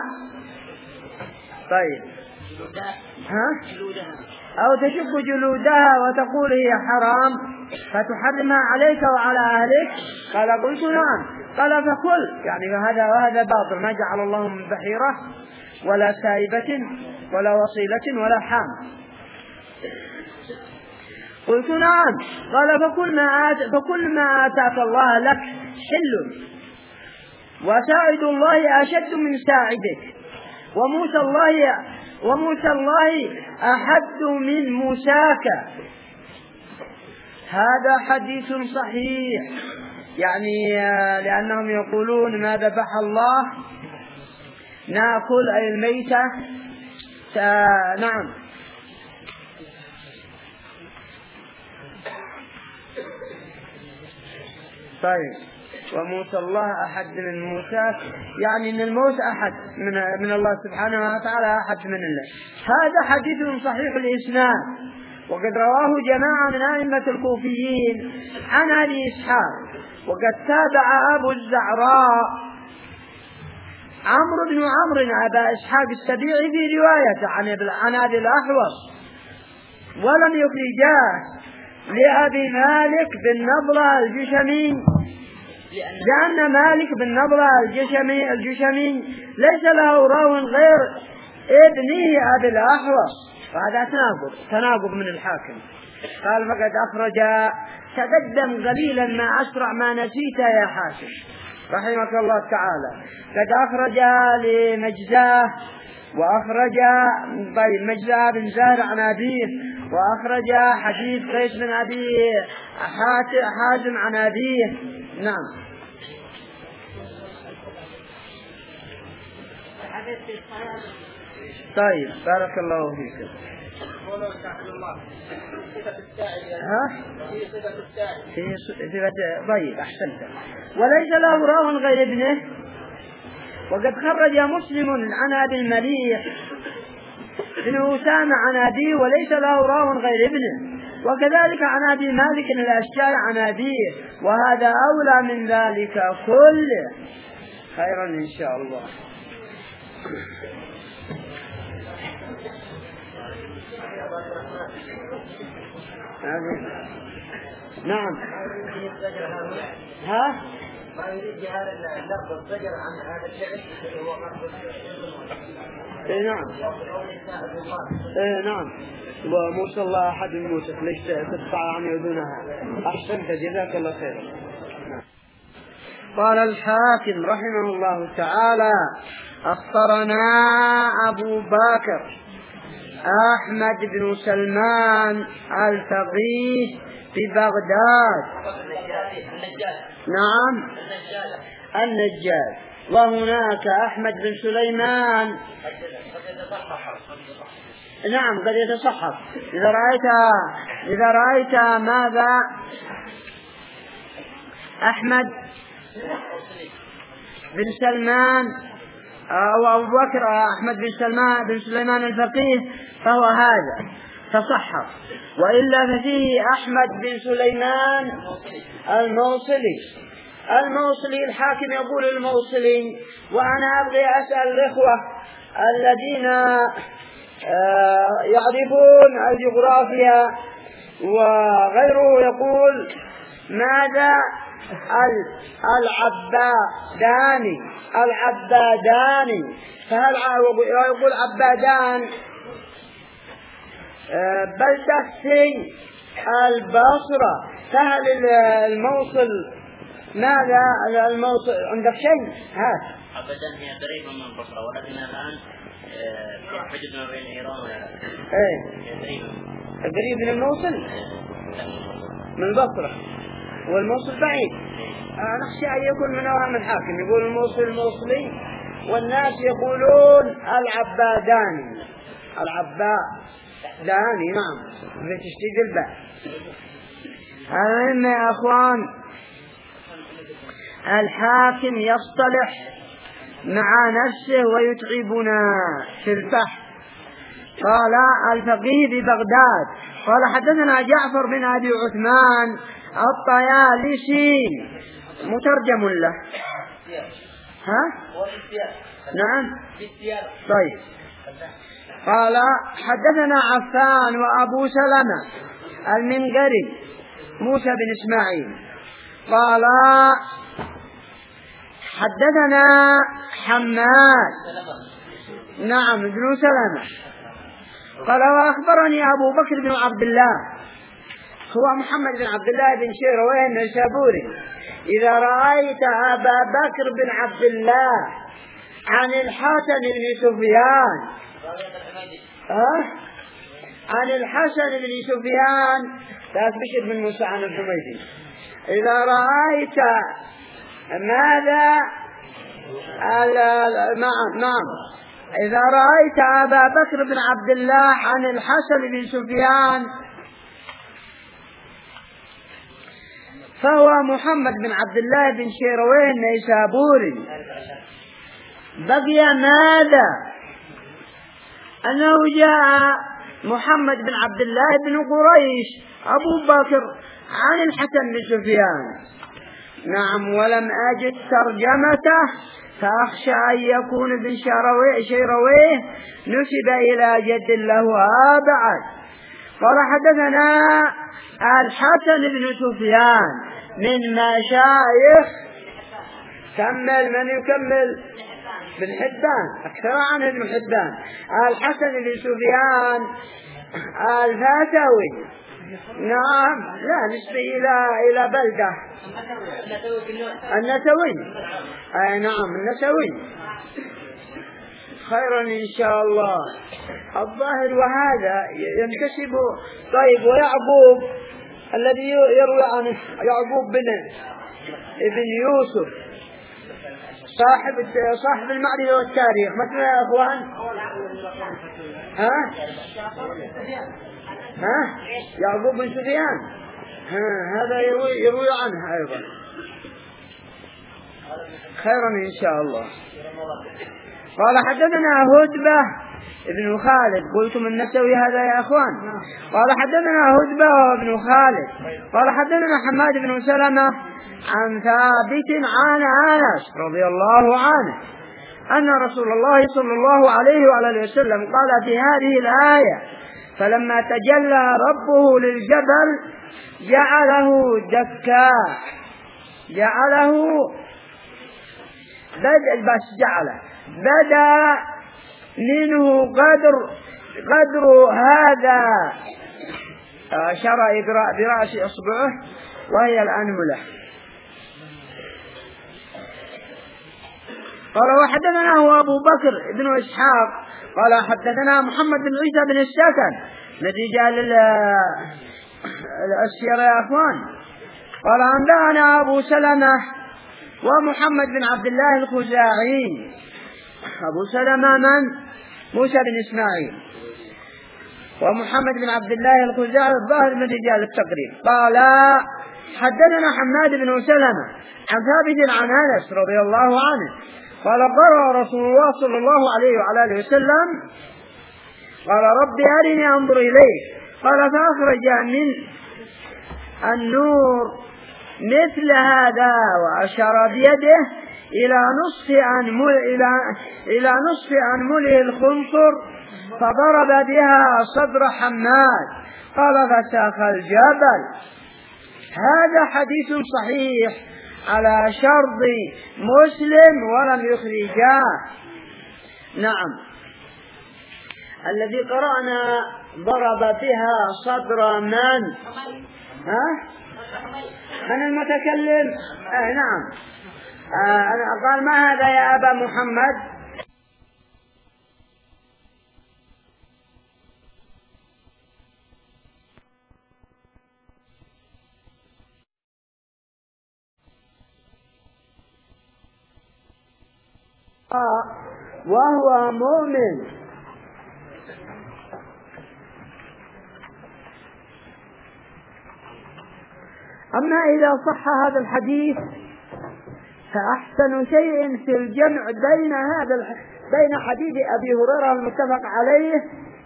طيب ها؟ أو تشق جلودها وتقول هي حرام فتحرمها عليك وعلى أهلك؟ قال قلت نعم. قال فكل، يعني هذا وهذا باطل، ما جعل الله من بحيرة ولا سائبة ولا وصيلة ولا حام. قلت نعم. قال فكل ما آت فكل ما آتاك الله لك حل، وساعد الله أشد من ساعدك، وموسى الله وموسى الله أحد من موساك. هذا حديث صحيح، يعني لأنهم يقولون ما ذبح الله نأكل أي الميتة. نعم. طيب وموسى الله أحد من موسى، يعني أن الموسى أحد من, من الله سبحانه وتعالى أحد من الله. هذا حديث صحيح الإسناد، وقد رواه جماعة من أئمة الكوفيين عن أبي إسحاق، وقد تابع أبو الزعراء عمرو بن عمرو أبا إسحاق السبيعي في رواية عن أبي الأحوص، ولم يخرجاه لأبي مالك بن نضرة الجشمي، لأن مالك بن نضرة الجشمي الجشمي ليس له راو غير ابنه أبي الأحوص، وهذا تناقض تناقض من الحاكم. قال فقد أخرج، تقدم قليلا ما أسرع ما نسيت يا حاكم رحمك الله تعالى. قد أخرج لمجزاه، وأخرج طيب مجزاه بن زهر عن أبيه، وأخرج حديث قيس بن أبي حازم عن أبيه. نعم. طيب بارك الله فيك. ها؟ في صفة طيب أحسنت. وليس له راو غير ابنه، وقد خرج مسلم عن أبي المليح بن أسامة عن أبيه وليس له راو غير ابنه، وكذلك عن أبي مالك الأشجعي عن أبيه، وهذا أولى من ذلك كله. خيرا إن شاء الله. نعم. ها؟ ما يريد هذا اللفظ الزجر عن هذا الشعر هو قصد. اي نعم. اي نعم. وموسى الله أحد من موسى، ليش تدفع عن يدونها؟ أحسنت جزاك الله خيرا. قال الحاكم رحمه الله تعالى: أخبرنا أبو بكر أحمد بن سلمان الفقيه في بغداد. نعم النجاد. وهناك أحمد بن سليمان، نعم قد يتصحف. إذا رأيت إذا رأيت ماذا أحمد بن سلمان أو أبو بكر أحمد بن سلمان بن سليمان الفقيه فهو هذا تصحف، وإلا ففيه أحمد بن سليمان الموصلي. الموصلي الحاكم يقول الموصلي، وأنا أبغي أسأل الإخوة الذين يعرفون الجغرافيا وغيره يقول ماذا العباداني العباداني فهل يقول عبادان بلدة في البصرة، فهل الموصل ماذا الموصل عندك شيء؟ هات. عبادان هي قريبة من البصرة، ولكن الآن في حدود ما بين إيران وإيران. إيه قريب من الموصل من البصرة، والموصل بعيد. أنا أخشى أن يكون من أوهام الحاكم، يقول الموصل الموصلي والناس يقولون العباداني العباداني. نعم بتشتيق الباء. المهم يا أخوان الحاكم يصطلح مع نفسه ويتعبنا في البحث. قال الفقيه ببغداد قال حدثنا جعفر بن أبي عثمان الطيالسي مترجم له. ها؟ نعم. طيب. قال حدثنا عفان وأبو سلمة المنقري موسى بن إسماعيل قال حدثنا حماد نعم بن سلمة قال وأخبرني أبو بكر بن عبد الله هو محمد بن عبد الله بن شيرويه النيسابوري إذا رأيت أبا بكر بن عبد الله عن الحسن بن سفيان أه؟ عن الحسن بن سفيان لا بشر بن موسى عن الحميدي إذا رأيت ماذا نعم إذا رأيت أبا بكر بن عبد الله عن الحسن بن سفيان فهو محمد بن عبد الله بن شيرويه النيسابوري. بقي ماذا أنه جاء محمد بن عبد الله بن قريش أبو بكر عن الحسن بن سفيان. نعم ولم أجد ترجمته فأخشى أن يكون ابن شيرويه نسب إلى جد له أبعد. قال حدثنا الحسن بن سفيان من مشايخ كمل من يكمل بن حبان أكثر عنه ابن حبان. الحسن بن سفيان الفاتوي نعم لا نسبي إلى إلى بلدة النسوي أي نعم النسوي خيرا إن شاء الله الظاهر. وهذا ينتسب طيب. ويعقوب الذي يروي عنه يعقوب بن ابن يوسف صاحب صاحب المعرفة والتاريخ مثل يا أخوان ها ها يعقوب بن سفيان ها هذا يروي, يروي عنه أيضا خيرا إن شاء الله. قال حدثنا هدبة ابن خالد قلتم النسوي هذا يا أخوان. قال حدثنا هدبة وابن خالد قال حدثنا حماد بن سلمة عن ثابت عن أنس رضي الله عنه أن رسول الله صلى الله عليه وعلى وسلم قال في هذه الآية فلما تجلى ربه للجبل جعله دكا جعله بدأ بس جعله بدأ منه قدر قدر هذا أشار برأس إصبعه وهي الأنملة. قال وحدثنا هو أبو بكر بن إسحاق قال حدثنا محمد بن عيسى بن السكن نتيجة للأسير يا أخوان. قال أنبأنا أبو سلمة ومحمد بن عبد الله الخزاعي. أبو سلمة من؟ موسى بن إسماعيل ومحمد بن عبد الله الخزاعي الظاهر من رجال التقريب. قال حدثنا حماد بن سلمة عن ثابت عن أنس رضي الله عنه قال قرأ رسول الله صلى الله عليه وعلى آله وسلم قال ربي أرني أنظر إليك قال فأخرج من النور مثل هذا وأشار بيده إلى نصف أنمل إلى إلى نصف أنمله الخنصر فضرب بها صدر حماد قال فساخ الجبل. هذا حديث صحيح على شرط مسلم ولم يخرجاه. نعم الذي قرأنا ضرب بها صدر من؟ ها؟ أنا المتكلم؟ آه نعم. آه قال ما هذا يا أبا محمد؟ آه وهو مؤمن. أما إذا صح هذا الحديث فأحسن شيء في الجمع بين هذا بين حديث أبي هريرة المتفق عليه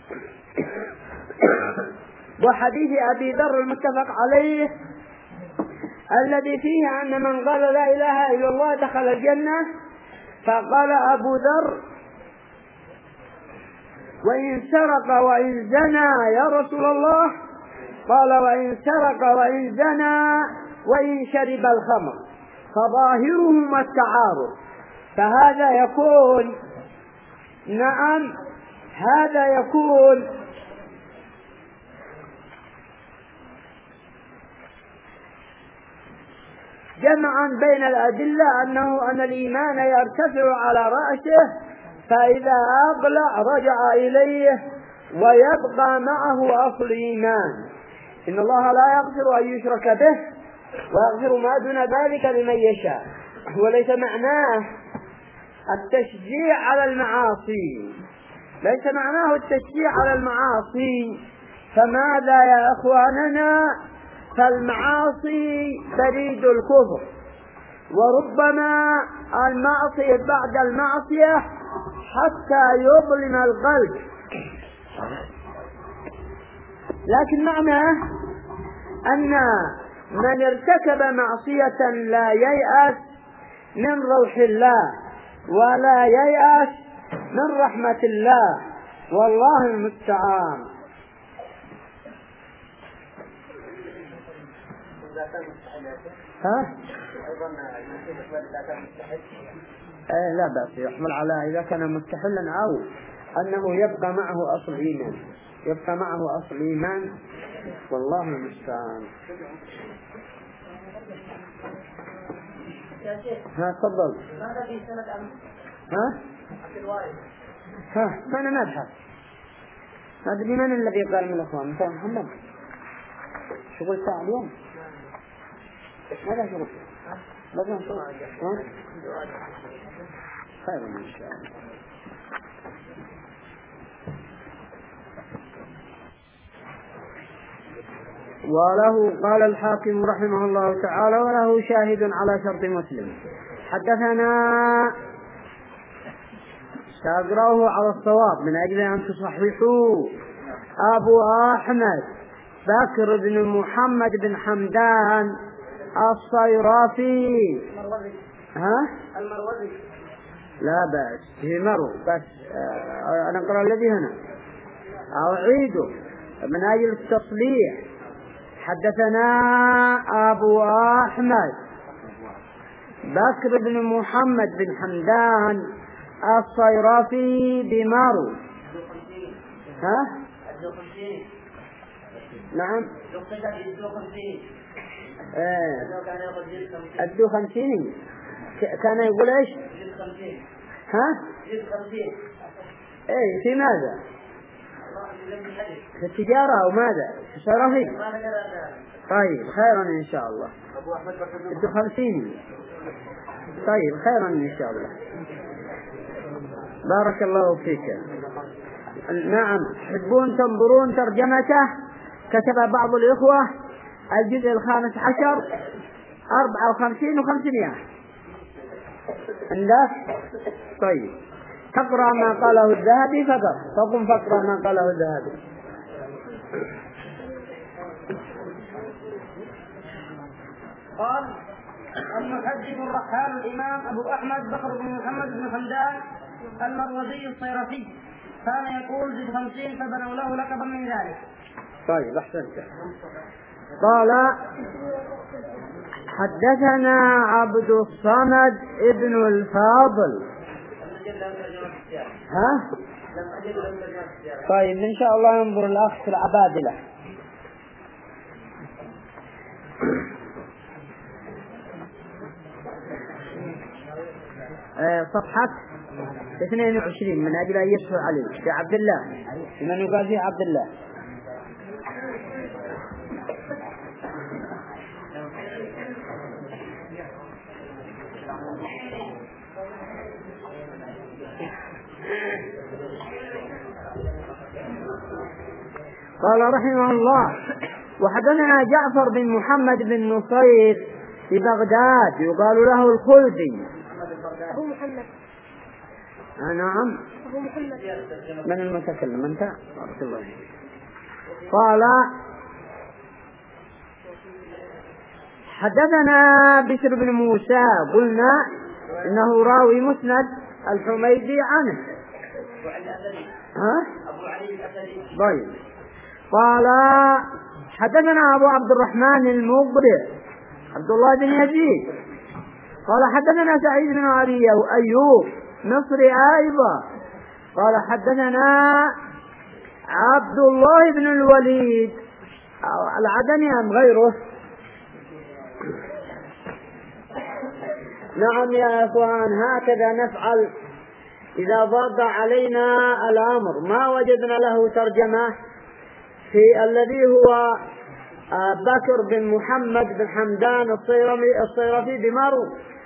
وحديث أبي ذر المتفق عليه الذي فيه أن من قال لا إله إلا الله دخل الجنة. فقال أبو ذر: وإن سرق وإن زنى يا رسول الله؟ قال: وإن سرق وإن زنى وإن شرب الخمر فظاهرهما التعارض. فهذا يكون نعم هذا يكون جمعا بين الأدلة أنه أن الإيمان يرتفع على رأسه، فإذا أقلع رجع إليه ويبقى معه أصل إيمان. إن الله لا يغفر أن يشرك به ويغفر ما دون ذلك لمن يشاء. وليس معناه التشجيع على المعاصي، ليس معناه التشجيع على المعاصي. فماذا يا أخواننا؟ فالمعاصي بريد الكفر، وربما المعصية بعد المعصية حتى يظلم القلب. لكن معناه أن من ارتكب معصية لا ييأس من روح الله ولا ييأس من رحمة الله، والله المستعان. ها؟ ايه لا بأس، يحمل على إذا كان مستحلا أو أنه يبقى معه أصل إيمان، يبقى معه أصل إيمان، والله المستعان. ها تفضل. ها؟ ها ما أنا نبحث. ما أدري من الذي قال من الأخوان. مثلا محمد شغل ساعة اليوم؟ ماذا شغل؟ ماذا شغل؟ ها؟ خير إن شاء الله. وله قال الحاكم رحمه الله تعالى: وله شاهد على شرط مسلم. حدثنا سأقرأه على الصواب من أجل أن تصححوا: أبو أحمد بكر بن محمد بن حمدان الصيرافي. ها؟ المروزي. لا بأس، هي مرو بس. آه أنا أقرأ الذي هنا أعيده من أجل التصليح. حدثنا أبو أحمد بكر بن محمد بن حمدان الصيرافي بمارو. ها؟ نعم. ايه ادو خمسين. كان يقول ايش؟ ها؟ ايه في ماذا؟ في التجارة او ماذا؟ في الصرافي. طيب خيرا ان شاء الله. ادو خمسين. طيب خيرا ان شاء الله. بارك الله فيك. نعم. تحبون تنظرون ترجمته؟ كتب بعض الإخوة الجزء الخامس عشر أربعة وخمسين وخمسمائة عندك؟ طيب تقرأ ما قاله الذهبي فقط، فقم فقرأ ما قاله الذهبي. قال: المحدث الرحال الإمام أبو أحمد بكر بن محمد بن حمدان المروزي الصيرفي كان يقول زد خمسين فبنوا له لقبا من ذلك. طيب أحسنت. قال: حدثنا عبد الصمد ابن الفاضل. ها؟ طيب إن شاء الله ينظر الأخ في العبادلة. صفحة اثنين وعشرين من أجل أن يسهل عليك. في عبد الله من يقال فيه عبد الله. قال رحمه الله: وحدثنا جعفر بن محمد بن نصير في بغداد يقال له الخلدي. أبو محمد. آه نعم. أبو محمد. من المتكلم أنت؟ قال حدثنا بشر بن موسى قلنا إنه راوي مسند الحميدي عنه. ها؟ طيب. قال حدثنا أبو عبد الرحمن المقرئ عبد الله بن يزيد قال حدثنا سعيد بن علي وأيوب مصري أيضا قال حدثنا عبد الله بن الوليد العدني أم غيره؟ نعم يا أخوان، هكذا نفعل إذا ضاق علينا الأمر ما وجدنا له ترجمة في الذي هو بكر بن محمد بن حمدان الصيرفي بمرو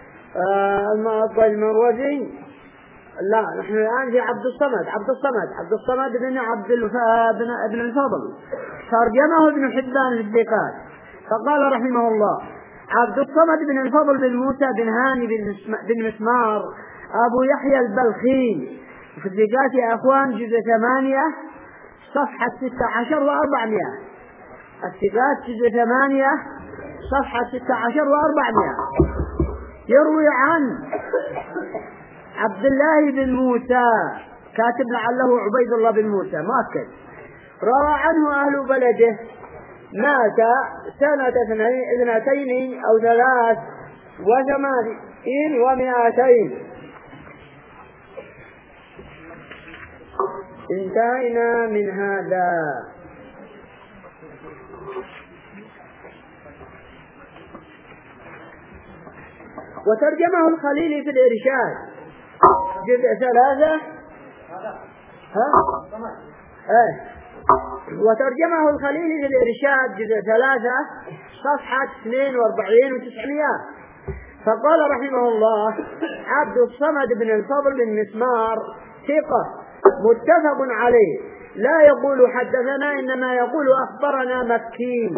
المروزي. لا، نحن الآن في عبد الصمد عبد الصمد عبد الصمد بن عبد بن الفضل، ترجمه ابن حبان الثقات. فقال رحمه الله: عبد الصمد بن الفضل بن موسى بن هاني بن مسمار أبو يحيى البلخي، في الثقات يا أخوان جزء ثمانية صفحة ستة عشر وأربعمائة. الثقات جزء ثمانية صفحة ستة عشر وأربعمائة. يروي عن عبد الله بن موسى، كاتب لعله عبيد الله بن موسى مؤكد، روى عنه أهل بلده، مات سنة اثنتين أو ثلاث وثمانين ومائتين. انتهينا من هذا. وترجمه الخليلي في الإرشاد جزء ثلاثة ها؟ ايه وترجمه الخليلي في الإرشاد جزء ثلاثة صفحة اثنين وأربعين وتسعمائة. فقال رحمه الله: عبد الصمد بن الفضل بن مسمار ثقة متفق عليه، لا يقول حدثنا إنما يقول أخبرنا مكي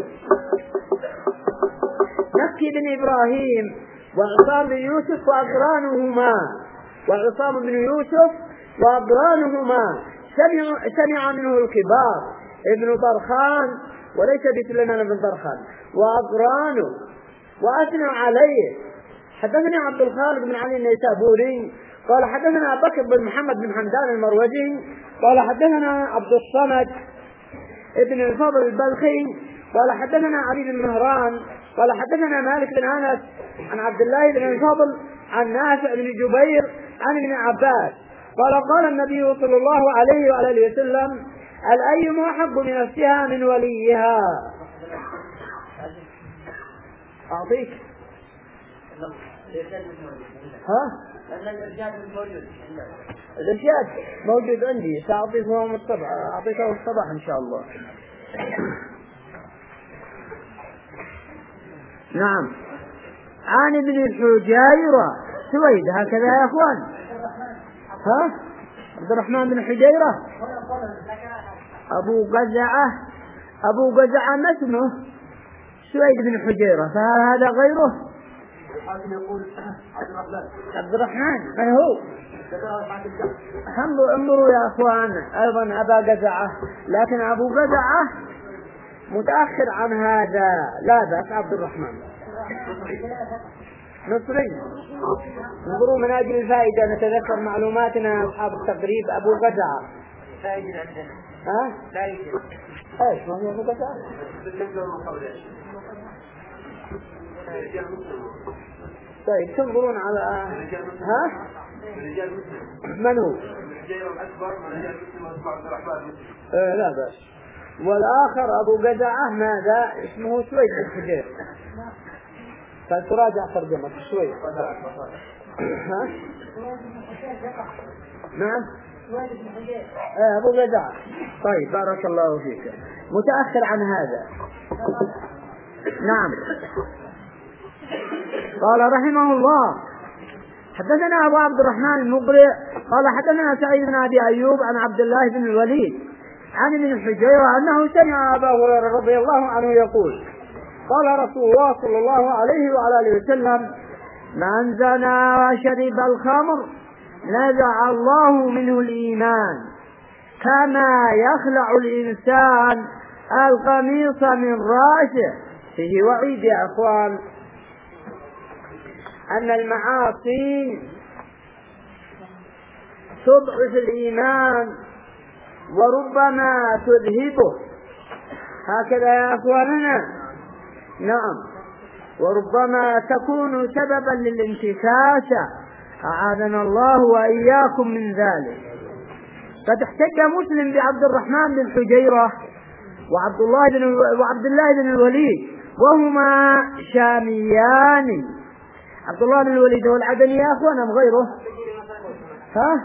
مكي بن إبراهيم وعصام بن يوسف وأقرانهما وعصام بن يوسف وأقرانهما سمع, سمع منه الكبار ابن طرخان وليس بسليمان بن طرخان وأقرانه وأثنوا عليه. حدثني عبد الخالق بن علي النيسابوري قال حدثنا بكر بن محمد بن حمدان المروزي قال حدثنا عبد الصمد ابن الفضل البلخي قال حدثنا علي بن مهران قال حدثنا مالك بن أنس عن عبد الله بن الفضل عن نافع بن جبير عن ابن عباس قال قال النبي صلى الله عليه وآله وسلم: الأيم أحب بنفسها من وليها. أعطيك ها؟ الإرشاد موجود عندي، سأعطيكم الطبع أعطيكم الصباح إن شاء الله. نعم. عن ابن الحجيرة سويد، هكذا يا أخوان. ها؟ عبد الرحمن بن حجيرة أبو قزعة أبو قزعة ما اسمه؟ سويد بن حجيرة، فهل هذا غيره؟ عبد الرحمن من هو؟ هم انظروا يا أخوان أيضا أبا قزعة، لكن أبو قزعة متأخر عن هذا، لا بأس. عبد الرحمن نصري. انظروا من أجل الفائدة نتذكر معلوماتنا أصحاب التقريب. أبو قزعة فائدة عندنا ها؟ لا يوجد. ايش ما هو أبو قزعة؟ طيب تنظرون على ها؟ من هو؟ آه لا بأس. والآخر أبو قزعة ماذا اسمه؟ سويد بن حجير. فتراجع ترجمة سويد. ها؟ نعم. آه أبو قزعة. طيب بارك الله فيك، متأخر عن هذا. نعم. قال رحمه الله: حدثنا أبو عبد الرحمن المقرئ قال حدثنا سعيد بن أبي أيوب عن عبد الله بن الوليد عن ابن الحجيرة أنه سمع أبا هريرة رضي الله عنه يقول: قال رسول الله صلى الله عليه وعلى آله وسلم: من زنى وشرب الخمر نزع الله منه الإيمان كما يخلع الإنسان القميص من رأسه. فيه وعيد يا أخوان أن المعاصي تضعف الإيمان وربما تذهبه، هكذا يا أخواننا. نعم، وربما تكون سببا للانتكاسة، أعاذنا الله وإياكم من ذلك. قد احتج مسلم بعبد الرحمن بن حجيرة وعبد الله بن وعبد الله بن الوليد وهما شاميان. عبد الله بن الوليد هو العدني يا أخوان أم غيره؟ ها؟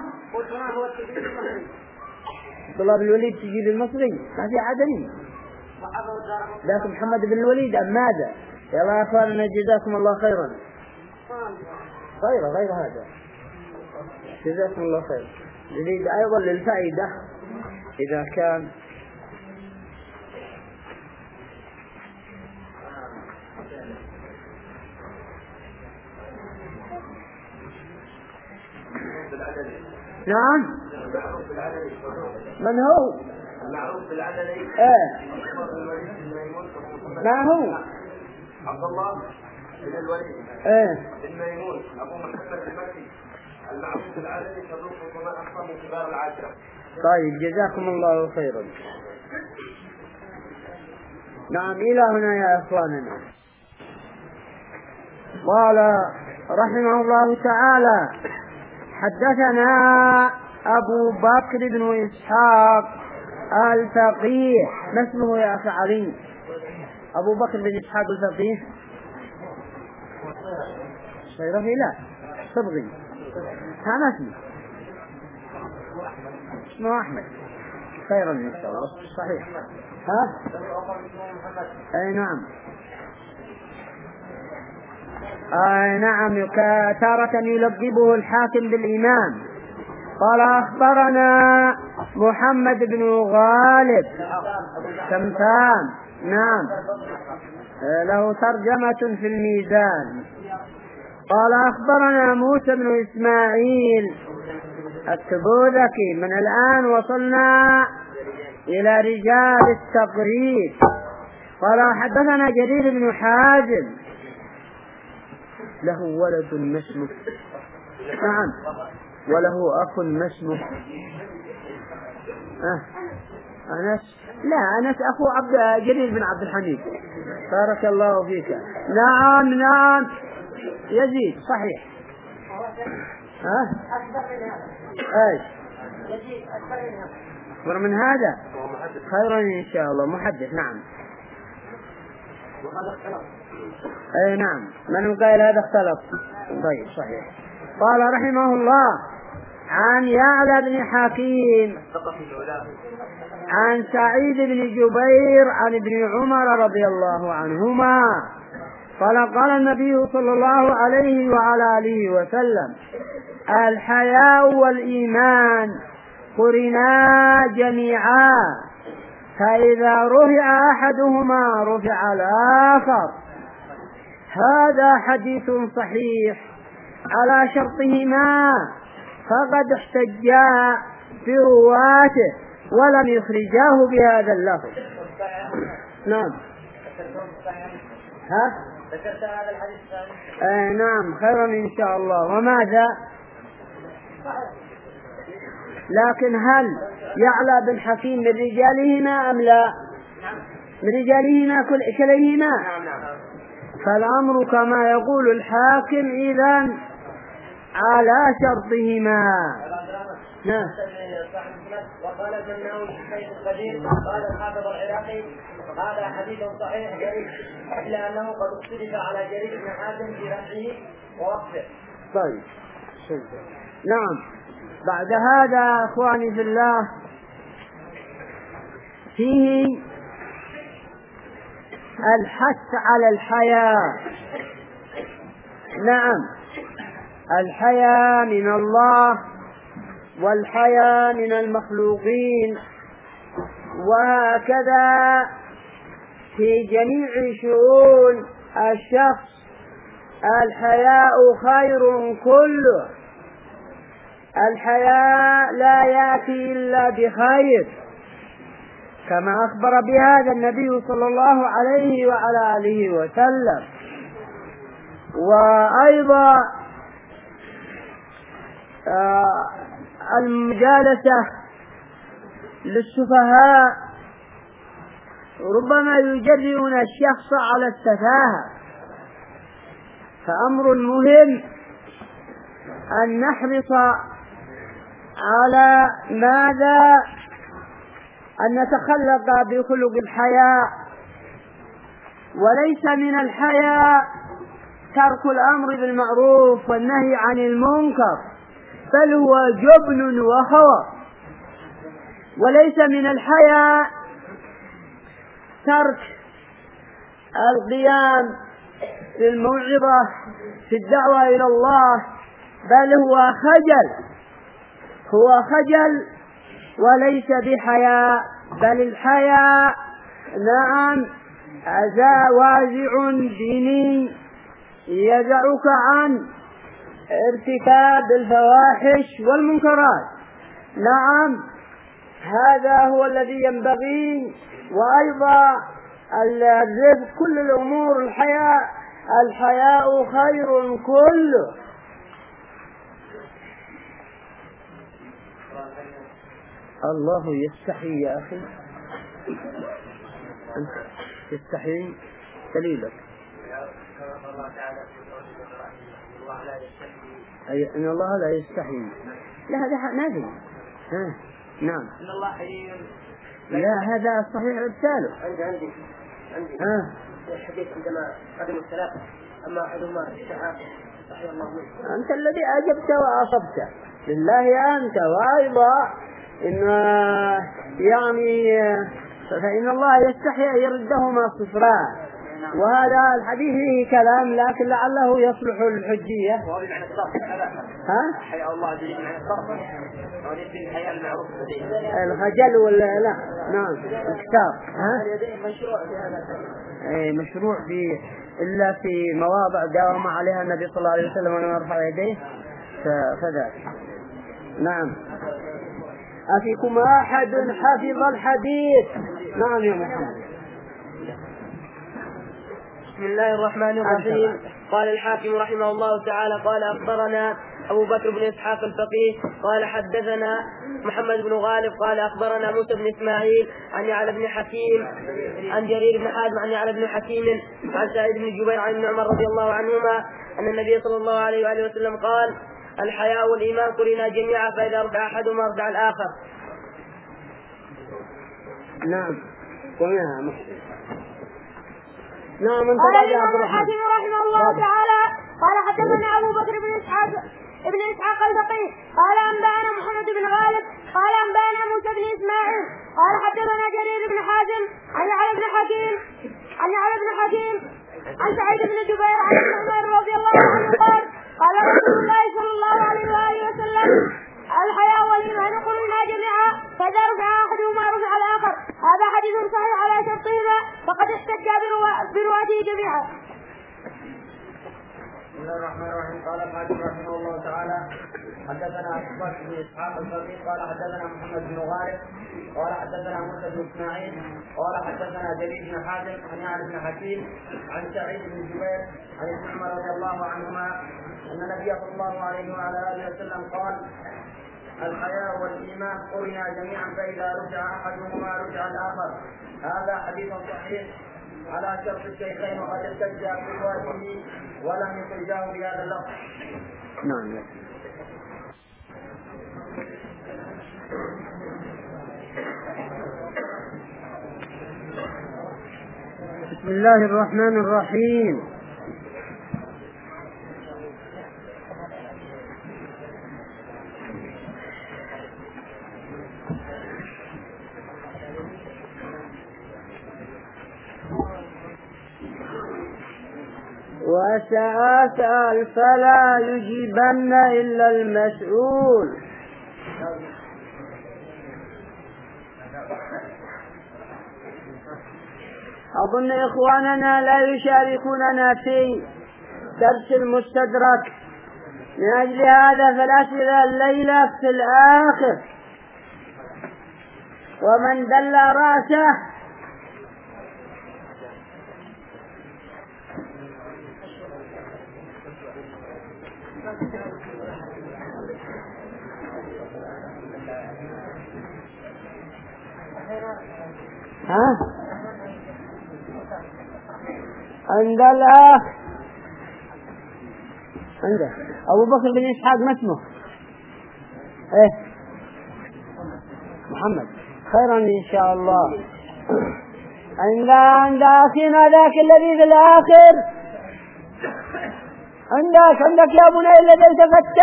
عبد الله بن الوليد تجيب المصري ما في عدني، ذاك محمد بن الوليد أم ماذا؟ يلا يا أخواننا جزاكم الله خيرا. غير غير هذا، جزاكم الله خير. نريد أيضا للفائدة إذا كان نعم. من هو؟ المعروف بالعدلي. ايه ما هو؟ عبد الله بن الوليد ايه بن ميمون ابو محمد المكي المعروف بالعدلي صدوق وما اخطا من كبار العاشره. طيب جزاكم الله خيرا. نعم إلى هنا يا إخواننا. قال رحمه الله تعالى: حدثنا أبو بكر بن إسحاق الفقيه. ما اسمه يا أخي علي؟ أبو بكر بن إسحاق الفقيه صيرفي؟ لا صبغي. ها ما اسمه؟ اسمه أحمد. خيرا إن شاء الله. صحيح. ها؟ أي نعم. أي نعم. تارة يلقبه الحاكم بالإمام. قال: أخبرنا محمد بن غالب سمسان. نعم، له ترجمة في الميزان. قال: أخبرنا موسى بن إسماعيل التبوذكي. من الآن وصلنا إلى رجال التقريب. قال: حدثنا جرير بن حازم له ولد ما اسمه؟ نعم، وله أخ ما اسمه؟ أه. أنس؟ لا، أنس أخو عبد جرير بن عبد الحميد. بارك الله فيك. نعم نعم يزيد صحيح. ها؟ أي أكبر من هذا؟ خيرا إن شاء الله. محدث. نعم. أي نعم، من قال هذا اختلف. طيب صحيح. قال رحمه الله: عن يعلى بن حكيم عن سعيد بن جبير عن ابن عمر رضي الله عنهما قال: قال النبي صلى الله عليه وعلى آله وسلم: الحياء والإيمان قرنا جميعا، فإذا رفع أحدهما رفع الآخر. هذا حديث صحيح على شرطهما، فقد احتجا في رواته ولم يخرجاه بهذا اللفظ. نعم. ها؟ ذكرت هذا الحديث الثاني. آه نعم، خيرا إن شاء الله. وماذا؟ لكن هل يعلى بن حكيم من رجالهما أم لا؟ من رجالهما كليهما؟ فالأمر كما يقول الحاكم إذن على شرطهما. نعم. وقال النووي في الشيخ القديم قال الحافظ العراقي: هذا حديث صحيح جريء، إلا أنه قد اختلف على جرير بن حازم في رفعه ووقفه. طيب. نعم. بعد هذا أخواني في الله فيه الحث على الحياة. نعم، الحياة من الله والحياة من المخلوقين، وهكذا في جميع شؤون الشخص. الحياء خير كله، الحياء لا يأتي إلا بخير، كما أخبر بهذا النبي صلى الله عليه وعلى آله وسلم. وأيضا المجالسة للسفهاء ربما يجرئون الشخص على السفاهة، فأمر مهم أن نحرص على ماذا؟ أن نتخلق بخلق الحياء. وليس من الحياء ترك الأمر بالمعروف والنهي عن المنكر، بل هو جبن وخوف. وليس من الحياء ترك القيام بالموعظة في الدعوة إلى الله، بل هو خجل، هو خجل وليس بحياء. بل الحياء نعم هذا وازع ديني يدعك عن ارتكاب الفواحش والمنكرات. نعم هذا هو الذي ينبغي. وأيضا الرزق كل الأمور الحياء، الحياء خير كله. الله يستحي يا أخي، أنت تستحي دليلك أي أن الله لا يستحي. لا هذا نافي. ها نعم إن الله حي. لا هذا صحيح إرساله. عندي عندي عندي ها الحديث عندما قدموا الثلاثة أما أحدهما استحى صحيح الله منه. أنت الذي أجبت وأصبت لله أنت. وأيضا إن يعني فإن الله يستحي أن يردهما صفران، وهذا الحديث فيه كلام لكن لعله يصلح الحجية. ها؟ حياء الله جل وعلا الصرف الحياء المعروف الخجل ولا لا؟ نعم الكتاب. ها؟ مشروع في هذا. إيه مشروع في إلا في مواضع داوم عليها النبي صلى الله عليه وسلم وأنا رفع يديه فذاك. نعم. أفيكم أحد حفظ الحديث؟ نعم يا محمد. بسم الله الرحمن الرحيم. قال الحاكم رحمه الله تعالى قال أخبرنا أبو بكر بن إسحاق الفقيه قال حدثنا محمد بن غالب قال أخبرنا موسى بن إسماعيل عن يعلى بن حكيم عن جرير بن حازم عن يعلى بن حكيم عن سعيد بن جبير عن ابن عمر رضي الله عنهما أن النبي صلى الله عليه وآله وسلم قال الحياء والإيمان قرنا جميعا فإذا رجع أحدهما رجع الآخر. نعم قلناها محسن. نعم. قال الإمام الحاكم رحمه الله تعالى قال حدثنا أبو بكر بن إسحاق ابن إسحاق الفقيه قال أنبأنا محمد بن غالب قال أنبأنا موسى بن إسماعيل قال حدثنا جرير بن حازم عن يعلى بن حكيم عن يعلى بن حكيم عن سعيد بن جبير عن ابن عمر رضي الله عنه قال قال رسول الله صلى الله عليه وآله وسلم الحياء والإيمان قرنا جميعا فإذا رفع أحدهما رفع الآخر. هذا حديث صحيح على شرطهما فقد احتج برواته جميعا. بسم الله الرحمن الرحيم. قال الحاكم رحمه الله تعالى حدثنا أبو بكر بن إسحاق الفقيه قال حدثنا محمد بن غالب قال حدثنا موسى بن إسماعيل قال حدثنا جرير بن حازم عن يعلى بن حكيم عن سعيد بن جبير عن ابن عمر رضي الله عنهما أن النبي صلى الله عليه وعلى آله وسلم قال الحياء والإيمان قرنا جميعا فإذا رجع أحدهما رجع الآخر. هذا حديث صحيح على شرط الشيخين وقد احتج برواته ولم يخرجاه بهذا اللفظ. نعم. بسم الله الرحمن الرحيم. وسأسأل فلا يجيبن إلا المسؤول. أظن إخواننا لا يشاركوننا في درس المستدرك، من أجل هذا فالأسئلة الليلة في الآخر. ومن دل رأسه ها عند الأخ عنده أبو بكر بن إسحاق ما اسمه؟ إيه محمد. خيرا إن شاء الله. عند عند أخينا ذاك الذي في الآخر. عندك عندك يا بني الذي التفت،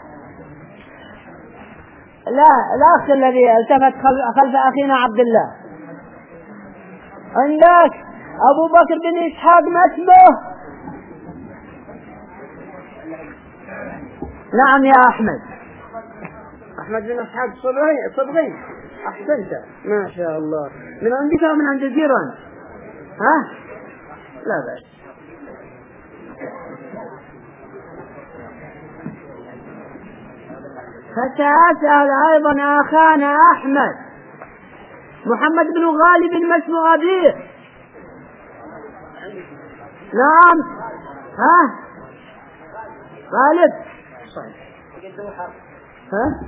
لا الأخ الذي التفت خلف أخينا عبد الله. عندك أبو بكر بن إسحاق ما اسمه؟ نعم يا أحمد، أحمد بن إسحاق صبغي صبغي. أحسنت ما شاء الله. من عندك أو من عند الجيران؟ ها لا بأس. فسأسأل أيضا أخانا أحمد محمد بن غالب ما اسم أبيه؟ نعم ها غالب ها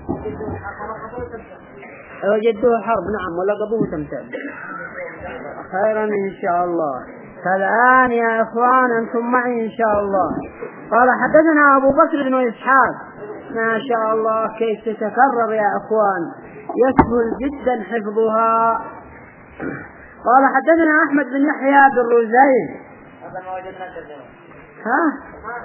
وجدوه حرب. نعم ولقبوه تمثال. خيرا إن شاء الله. فالآن يا إخوان أنتم معي إن شاء الله. قال حدثنا أبو بكر بن إسحاق. ما شاء الله كيف تتكرر يا إخوان، يسهل جدا حفظها. قال حدثنا أحمد بن يحيى بن رزين. ها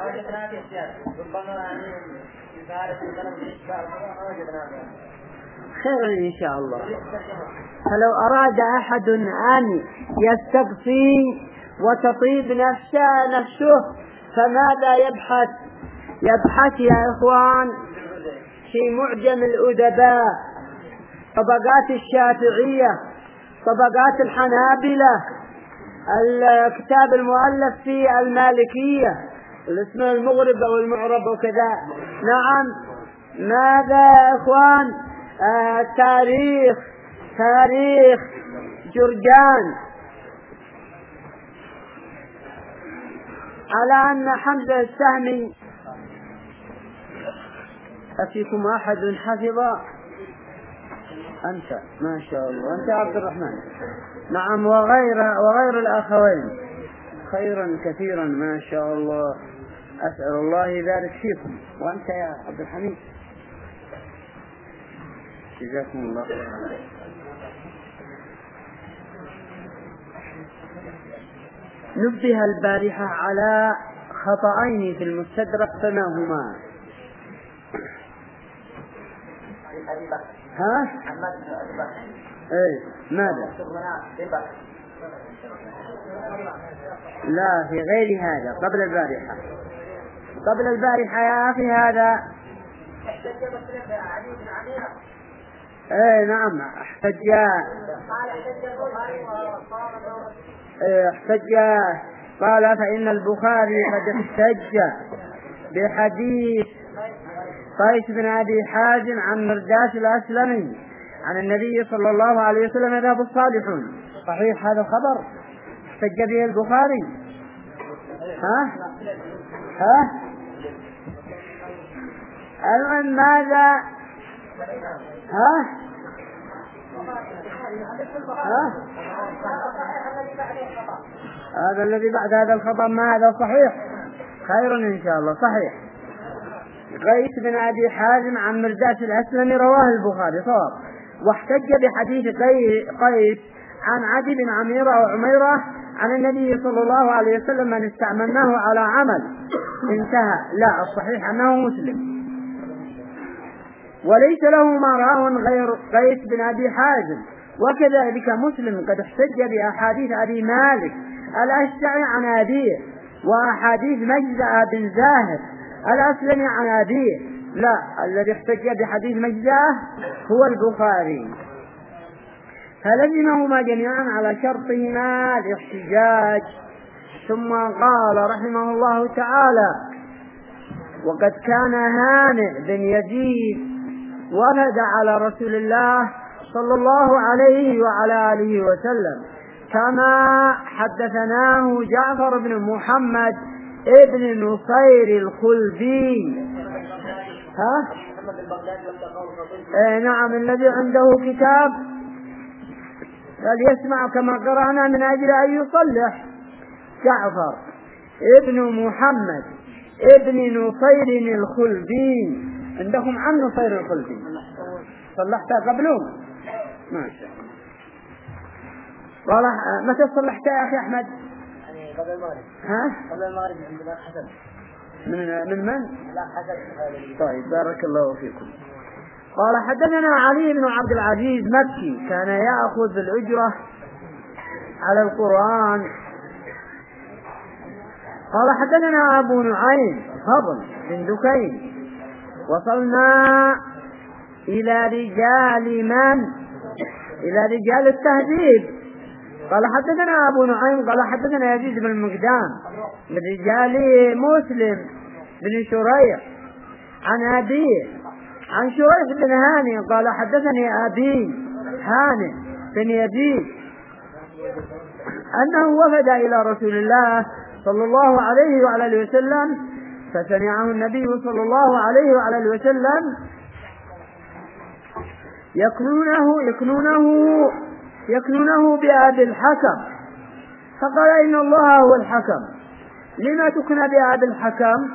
خيرا إن شاء الله. فلو أراد أحد أن يستقصي وتطيب نفسه نفسه فماذا يبحث؟ يبحث يا إخوان في معجم الأدباء، طبقات الشافعية، طبقات الحنابلة، الكتاب المؤلف في المالكية، الاسم المغرب أو المعرب وكذا. نعم ماذا يا إخوان؟ آه تاريخ تاريخ جرجان، على أن حمزة السهمي. أفيكم أحد حفظ؟ أنت ما شاء الله، أنت عبد الرحمن. نعم وغير وغير الأخوين. خيرا كثيرا ما شاء الله. أسأل الله يبارك فيكم. وأنت يا عبد الحميد جزاكم الله خيرا. نبه البارحة على خطأين في المستدرك فما هما؟ ها؟ ايه ماذا؟ لا في غير هذا، قبل البارحة. قبل البارحة يا أخي هذا. ايه نعم احتج ايه احتج قال فإن البخاري قد احتج بحديث قيس بن أبي حازم عن مرداس الأسلمي عن النبي صلى الله عليه وسلم يذهب الصالحون. صحيح هذا الخبر؟ احتج به البخاري. ها ها الآن ماذا؟ ها ها هذا الذي بعد هذا الخبر ما هذا صحيح؟ خيرا إن شاء الله. صحيح. قيس بن أبي حازم عن مرداس الأسلمي رواه البخاري صواب. واحتج بحديث قيس عن عدي بن عميرة أو عميرة عن النبي صلى الله عليه وسلم من استعملناه على عمل انتهى. لا الصحيح أنه مسلم وليس له مراه غير قيس بن أبي حازم. وكذلك مسلم قد احتج بأحاديث أبي مالك الأشجعي عن أبيه وأحاديث مجزأ بن زاهر الأسلمي عن أبيه. لا الذي احتج بحديث مجزأ هو البخاري. فلزمهما جميعا على شرطهما الاحتجاج. ثم قال رحمه الله تعالى: وقد كان هانئ بن يزيد وفد على رسول الله صلى الله عليه وعلى آله وسلم كما حدثناه جعفر بن محمد ابن نصير الخلبي. ها؟ ايه نعم، الذي عنده كتاب فليسمع كما قرأنا من أجل أن يصلح. جعفر ابن محمد ابن نصير الخلبي. عندكم عن نصير الخلبي؟ صلحتها قبله؟ ما شاء الله. والله متى صلحتها يا أخي أحمد؟ يعني قبل المغرب. ها؟ قبل المغرب عند الأخ حسن. من من من؟ الأخ حسن. طيب بارك الله فيكم. قال حدثنا علي بن عبد العزيز مكي كان يأخذ الأجرة على القرآن. قال حدثنا أبو نعيم فضل بن دكين. وصلنا إلى رجال من؟ إلى رجال التهذيب. قال حدثنا أبو نعيم قال حدثنا يزيد بن المقدام من رجال مسلم بن شريح عن أبيه عن شريح بن هاني قال حدثني أبي هاني بن يزيد أنه وفد إلى رسول الله صلى الله عليه وعلى اله وسلم فسمعه النبي صلى الله عليه وعلى اله وسلم يكنونه يكنونه يكنونه بأبي الحكم، فقال: إن الله هو الحكم. لما تكنى بأبي الحكم؟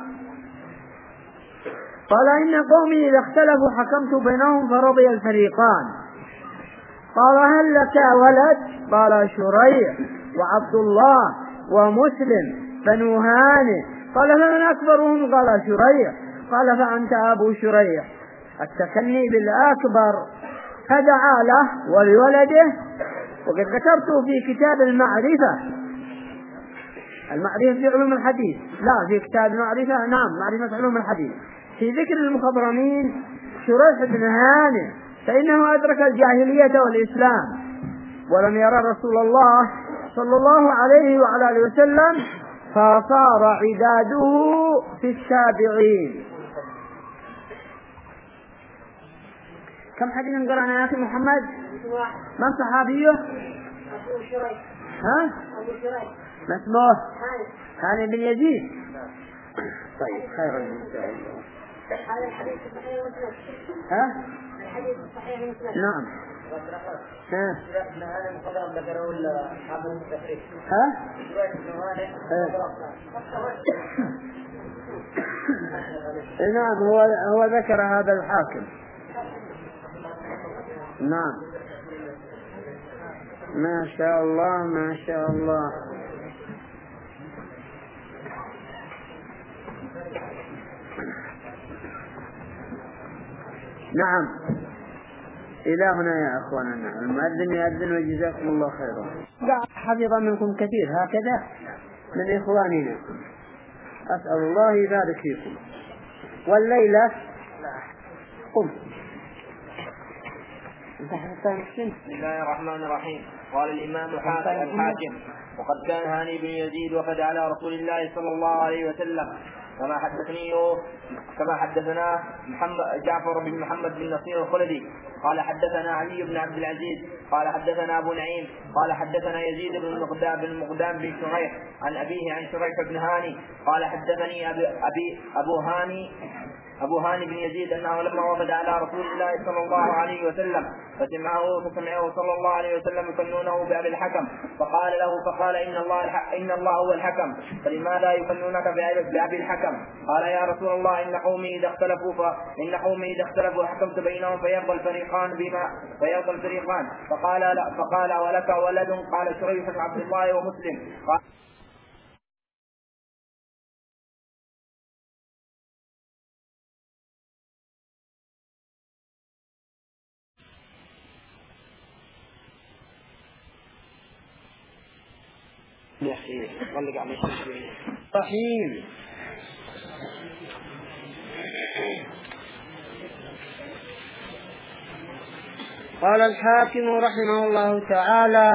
قال: إن قومي إذا اختلفوا حكمت بينهم فرضي الفريقان. قال: هل لك ولد؟ قال: شريح وعبد الله ومسلم بنو هانئ. قال: فمن أكبرهم؟ قال: شريح. قال: فأنت أبو شريح. التكني بالأكبر. فدعا له ولولده. وقد ذكرت في كتاب المعرفة المعرفة في علوم الحديث لا في كتاب المعرفة نعم معرفة علوم الحديث في ذكر المخضرمين شريح بن هانئ، فإنه أدرك الجاهلية والإسلام ولم يرى رسول الله صلى الله عليه وعلى آله وسلم فصار عداده في السابعين. كم حديث قرأنا يا أخي محمد؟ من صحابيه؟ أبو شريح. ها؟ أبو شريح. ما اسمه؟ هاني. هاني بن يزيد. طيب خير إن شاء الله. هذا الحديث صحيح مسلم. ها؟ الحديث صحيح مسلم. نعم. ها؟ ابن هانئ مخضرم ذكره أصحاب التفريق. ها؟ ابن هانئ نعم هو هو ذكر هذا الحاكم. نعم ما شاء الله ما شاء الله. نعم إلى هنا يا أخواننا. المؤذن يؤذن وجزاكم الله خيرا. حفظ منكم كثير هكذا من إخواننا، أسأل الله يبارك فيكم. والليلة قم. بسم الله الرحمن الرحيم. قال الإمام الحاكم: وقد كان هاني بن يزيد وفد على رسول الله صلى الله عليه وسلم كما حدثني كما حدثنا محمد جعفر بن محمد بن نصير الخلدي قال حدثنا علي بن عبد العزيز قال حدثنا أبو نعيم قال حدثنا يزيد بن المقدام بن المقدام بن شريح عن أبيه عن شريح بن هاني قال حدثني أبي, أبي أبو هاني أبو هاني بن يزيد أنه لما وفد على رسول الله صلى الله عليه وسلم فسمعه فسمعه صلى الله عليه وسلم يكنونه بأبي الحكم فقال له فقال إن الله إن الله هو الحكم فلماذا يكنونك بأبي الحكم؟ قال يا رسول الله إن قومي إذا اختلفوا فإن قومي إذا اختلفوا حكمت بينهم فيرضى الفريقان بما فيرضى الفريقان فقال لا فقال ولك ولد؟ قال شريح بن عبد الله ومسلم. قال رحيم. قال الحاكم رحمه الله تعالى: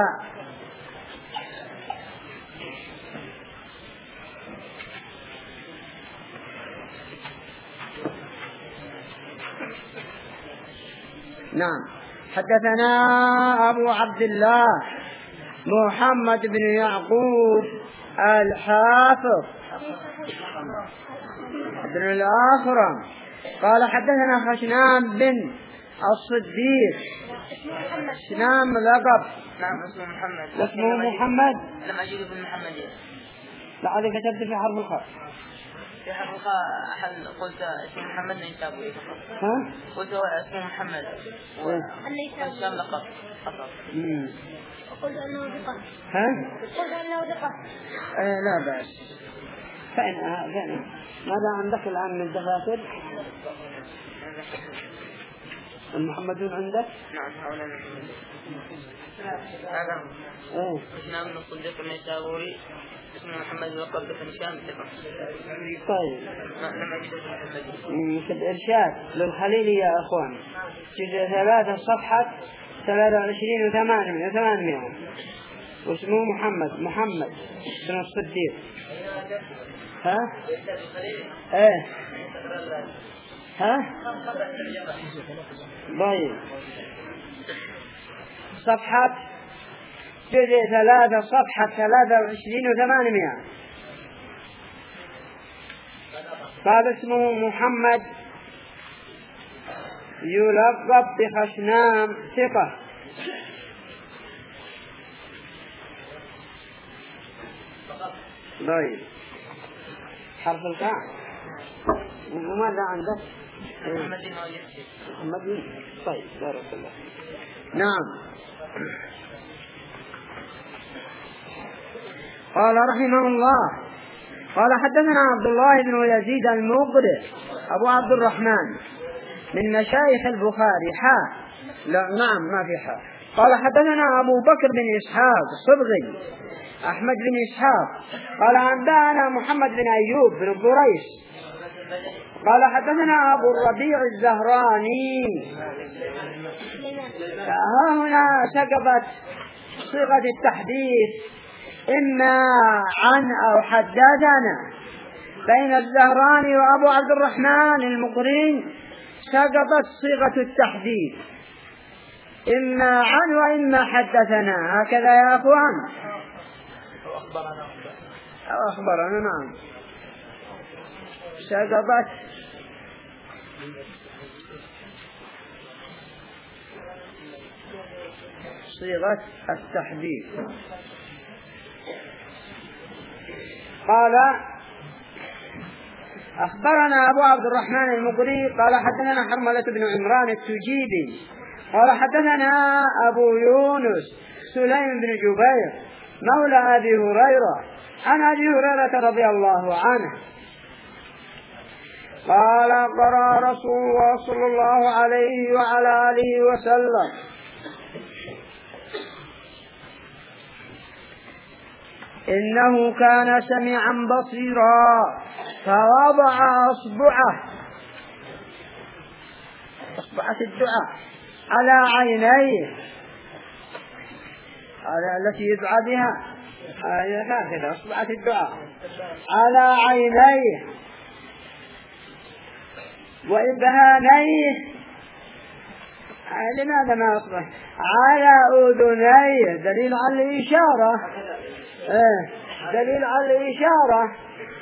نعم. حدثنا أبو عبد الله محمد بن يعقوب الحافظ بن الأخرم قال حدثنا خشنام بن الصديق. خشنام لقب. نعم اسمه محمد. اسمه محمد. لم أجد ابن محمد. لعلك كتبت في حرف الخاء. في حرف الخاء أحد قلت اسمه محمد نيسابوري. ها؟ قلت هو اسمه محمد. والشام لقب. امم. قلت أنه ثقة. ها؟ قلت أنه ثقة. آه لا بأس. فإن فإن ماذا عندك الآن من دفاتر؟ المحمدون عندك؟ نعم هؤلاء هذا ايه. خشنام بن الصديق النيسابوري اسمه محمد لقب بن هشام ثقة. طيب. لم أجد ابن محمد. في الإرشاد للخليل يا أخوان جزء ثلاثة صفحة ثلاثة وعشرين وثمانمائة وثمانمائة واسمه محمد محمد بن الصديق. ها؟ ايه. ها؟ طيب. صفحة جزء ثلاثة صفحة ثلاثة وعشرين وثمانمائة. قال اسمه محمد يلقب بخشنام ثقة. طيب. حرف الكاء. وماذا عندك؟ محمد محمد. طيب بارك الله. نعم. قال رحمه الله قال حدثنا عبد الله بن يزيد المقري أبو عبد الرحمن من مشايخ البخاري حا لا نعم ما في حا. قال حدثنا أبو بكر بن إسحاق الصبغي أحمد بن إسحاق قال أنبأنا محمد بن أيوب بن الضريش قال حدثنا أبو الربيع الزهراني. ها هنا سقطت صيغة التحديث إما عن أو حدثنا. بين الزهراني وأبو عبد الرحمن المقري سقطت صيغة التحديث إما عن وإما حدثنا. هكذا يا أخوان. أو أخبرنا. نعم سقطت صيغة التحديث. قال أخبرنا أبو عبد الرحمن المقري قال حدثنا حرملة بن عمران التجيبي قال حدثنا أبو يونس سليم بن جبير مولى أبي هريرة عن أبي هريرة رضي الله عنه قال قرأ رسول الله صلى الله عليه وعلى آله وسلم إنه كان سميعا بصيرا فوضع أصبعه أصبعة الدعاء على عينيه على التي يدعى بها هكذا أصبعة الدعاء على عينيه وإبهاميه. لماذا ما أصبح على أذنيه؟ دليل على الإشارة. إيه دليل على الإشارة.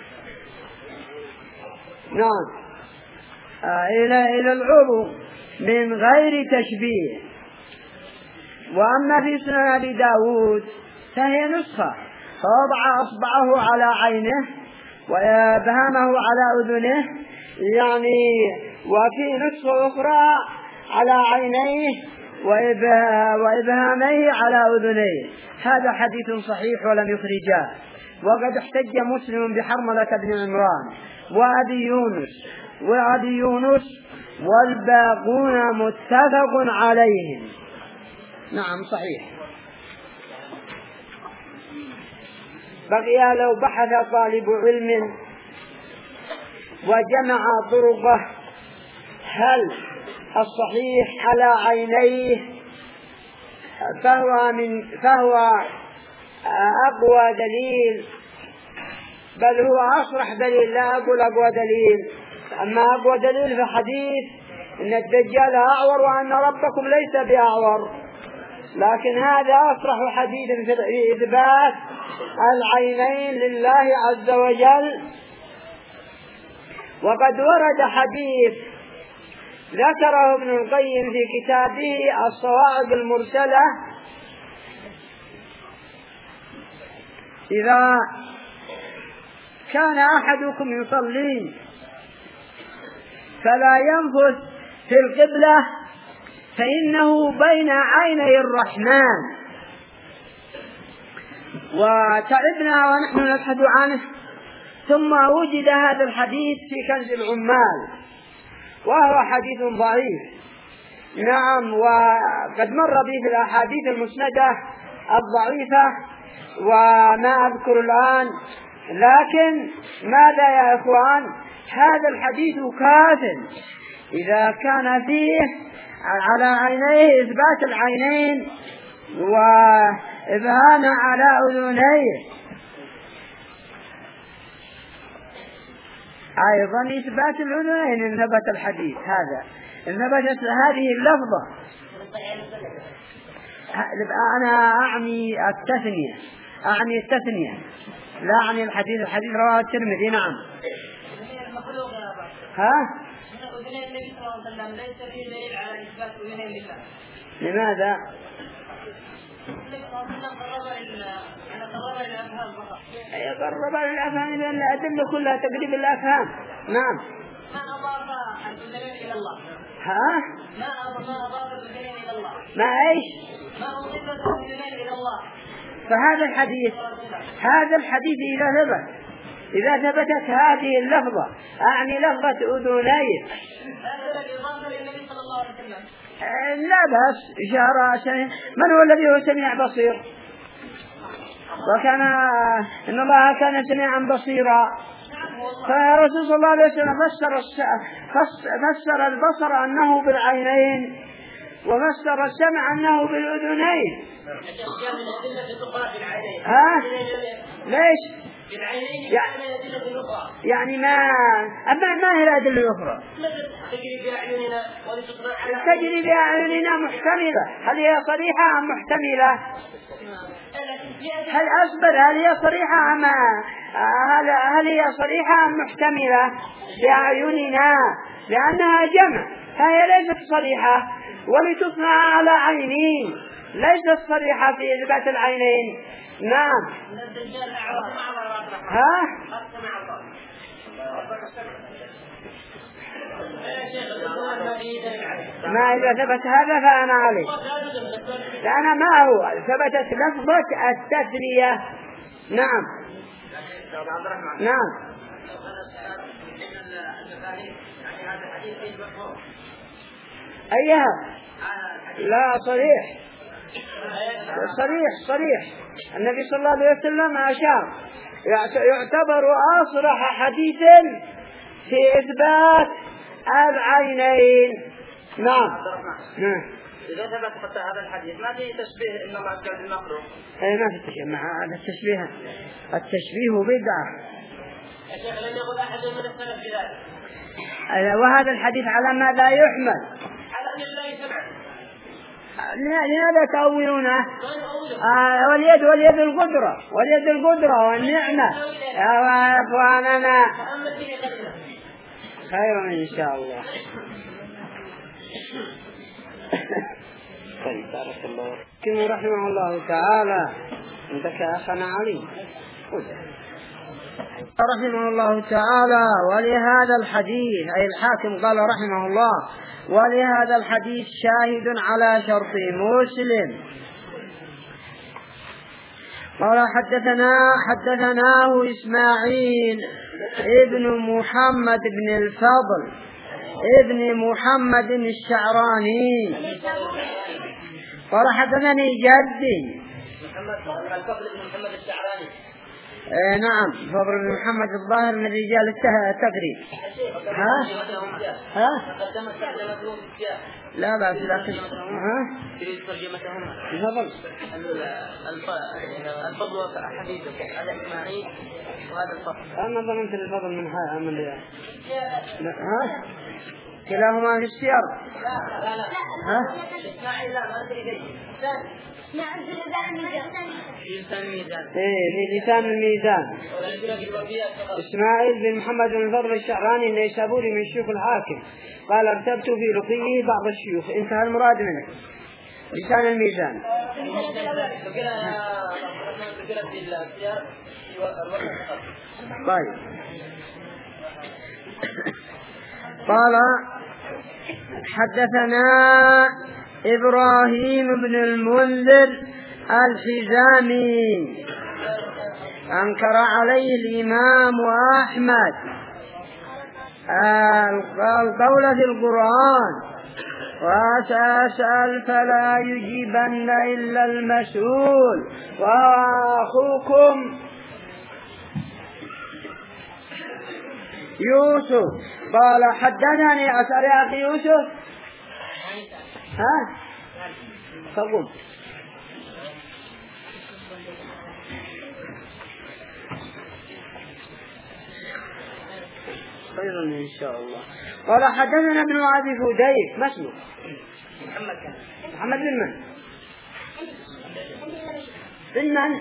نعم. آه إلى إلى العضو من غير تشبيه. وأما في سنن أبي داود فهي نسخة فوضع أصبعه على عينه وإبهامه على أذنه يعني. وفي نسخة أخرى على عينيه وإبهاميه على أذنيه. هذا حديث صحيح ولم يخرجاه. وقد احتج مسلم بحرملة بن عمران وأبي يونس وأبي يونس والباقون متفق عليهم. نعم صحيح. بقي لو بحث طالب علم وجمع طرقه هل الصحيح على عينيه فهو من فهو أقوى دليل، بل هو أصرح دليل، لا أقول أقوى دليل. أما أقوى دليل في حديث إن الدجال أعور وأن ربكم ليس بأعور، لكن هذا أصرح حديث في إثبات العينين لله عز وجل. وقد ورد حديث ذكره ابن القيم في كتابه الصواعق المرسلة: إذا كان أحدكم يصلي فلا ينفث في القبلة فإنه بين عيني الرحمن. وتعبنا ونحن نبحث عنه، ثم وجد هذا الحديث في كنز العمال، وهو حديث ضعيف. نعم، وقد مر به في الأحاديث المسندة الضعيفة وما أذكر الآن، لكن ماذا يا إخوان؟ هذا الحديث كاف إذا كان فيه على عينيه إثبات العينين وإبهام على أذنيه، أيضا إثبات الأذنين إن ثبت الحديث هذا، إن ثبتت هذه اللفظة. أنا أعني التثنية، أعني التثنية لا أعني الحديث. الحديث رواه الترمذي. نعم. ها؟ النبي صلى الله عليه وسلم ليس فيه دليل على إثبات أذنين لله. لماذا؟ يقرب الأفهام لأن الأدلة كلها تقريب الأفهام. نعم. ما أضاف الأذنين إلى الله. ها؟ ما أضاف الأذنين إلى الله. ما إيش؟ ما أضاف الأذنين إلى الله. فهذا الحديث، هذا الحديث إذا ثبت، إذا ثبتت هذه اللفظة، أعني لفظة أذنين، لا بأس إشارة. من هو الذي هو سميع بصير؟ وكان إن الله كان سميعا بصيرا. فالرسول صلى الله عليه وسلم فسر فسر البصر أنه بالعينين، وفسر السمع أنه بالأذنين. ها؟ ليش؟ يعني ما أما ما هي الأدلة الأخرى؟ تجري بأعيننا محتملة. هل هي صريحة أم محتملة؟ هل أصبر هل هي صريحة أم هل هل هي صريحة أم محتملة بأعيننا؟ لأنها جمع، فهي ليست صريحة، ولتصنع على عينين، ليست صريحة في إثبات العينين. نعم. ها؟ ما إذا ثبت هذا فأنا عليه، لأن ما هو ثبتت لفظة التثنية. نعم. نعم. أيها؟ لا، صريح صريح صريح. النبي صلى الله عليه وسلم أشار، يعتبر أصرح حديث في إثبات العينين. نعم. إذا ثبت حتى هذا الحديث ما فيه تشبيه إن الله أسجد المخلوق. أي ما في تشبيه، مع هذا التشبيه التشبيه بدعة. يا شيخ لم يقل أحد من السلف بذلك. وهذا الحديث على ماذا يحمل؟ على أن الله يسمع. لماذا تأولونه؟ آه واليد واليد القدرة واليد القدرة والنعمة يا أخواننا. خير إن شاء الله. طيب بارك الله فيكم. رحمه الله تعالى. عندك أخنا علي رحمه الله تعالى. ولهذا الحديث أي الحاكم قال رحمه الله: ولهذا الحديث شاهد على شرط مسلم. قال حدثنا حدثناه إسماعيل ابن محمد بن الفضل ابن محمد الشعراني قال حدثني جدي محمد الفضل بن محمد الشعراني. آه نعم، فضل بن محمد الظاهر من رجال التقريب. ها؟ ها؟ لا بأس لكن ها في ترجمتهم الفضل الفضل حديثه هذا إسماعيل وهذا الفضل. أنا ظننت الفضل من هذا من ها ها كلاهما في السير. لا لا لا ها إسماعيل لا ما أدري نعم في لسان الميزان. إيه في لسان الميزان. إسماعيل بن محمد بن الفضل الشعراني النيسابوري من شيوخ الحاكم قال ارتبت في رقيه بعض الشيوخ. انتهى المراد منه. لسان الميزان. طيب قال حدثنا إبراهيم بن المنذر الحزامي أنكر عليه الإمام أحمد القول في القرآن وسأسأل فلا يجيبن إلا المسؤول وأخوكم يوسف. قال حدثني أسأل يا أخي يوسف ها تقول خيرا إن شاء الله. قال حدثنا ابن أبي فديك. ما اسمه؟ محمد كان محمد بن من؟ بن من؟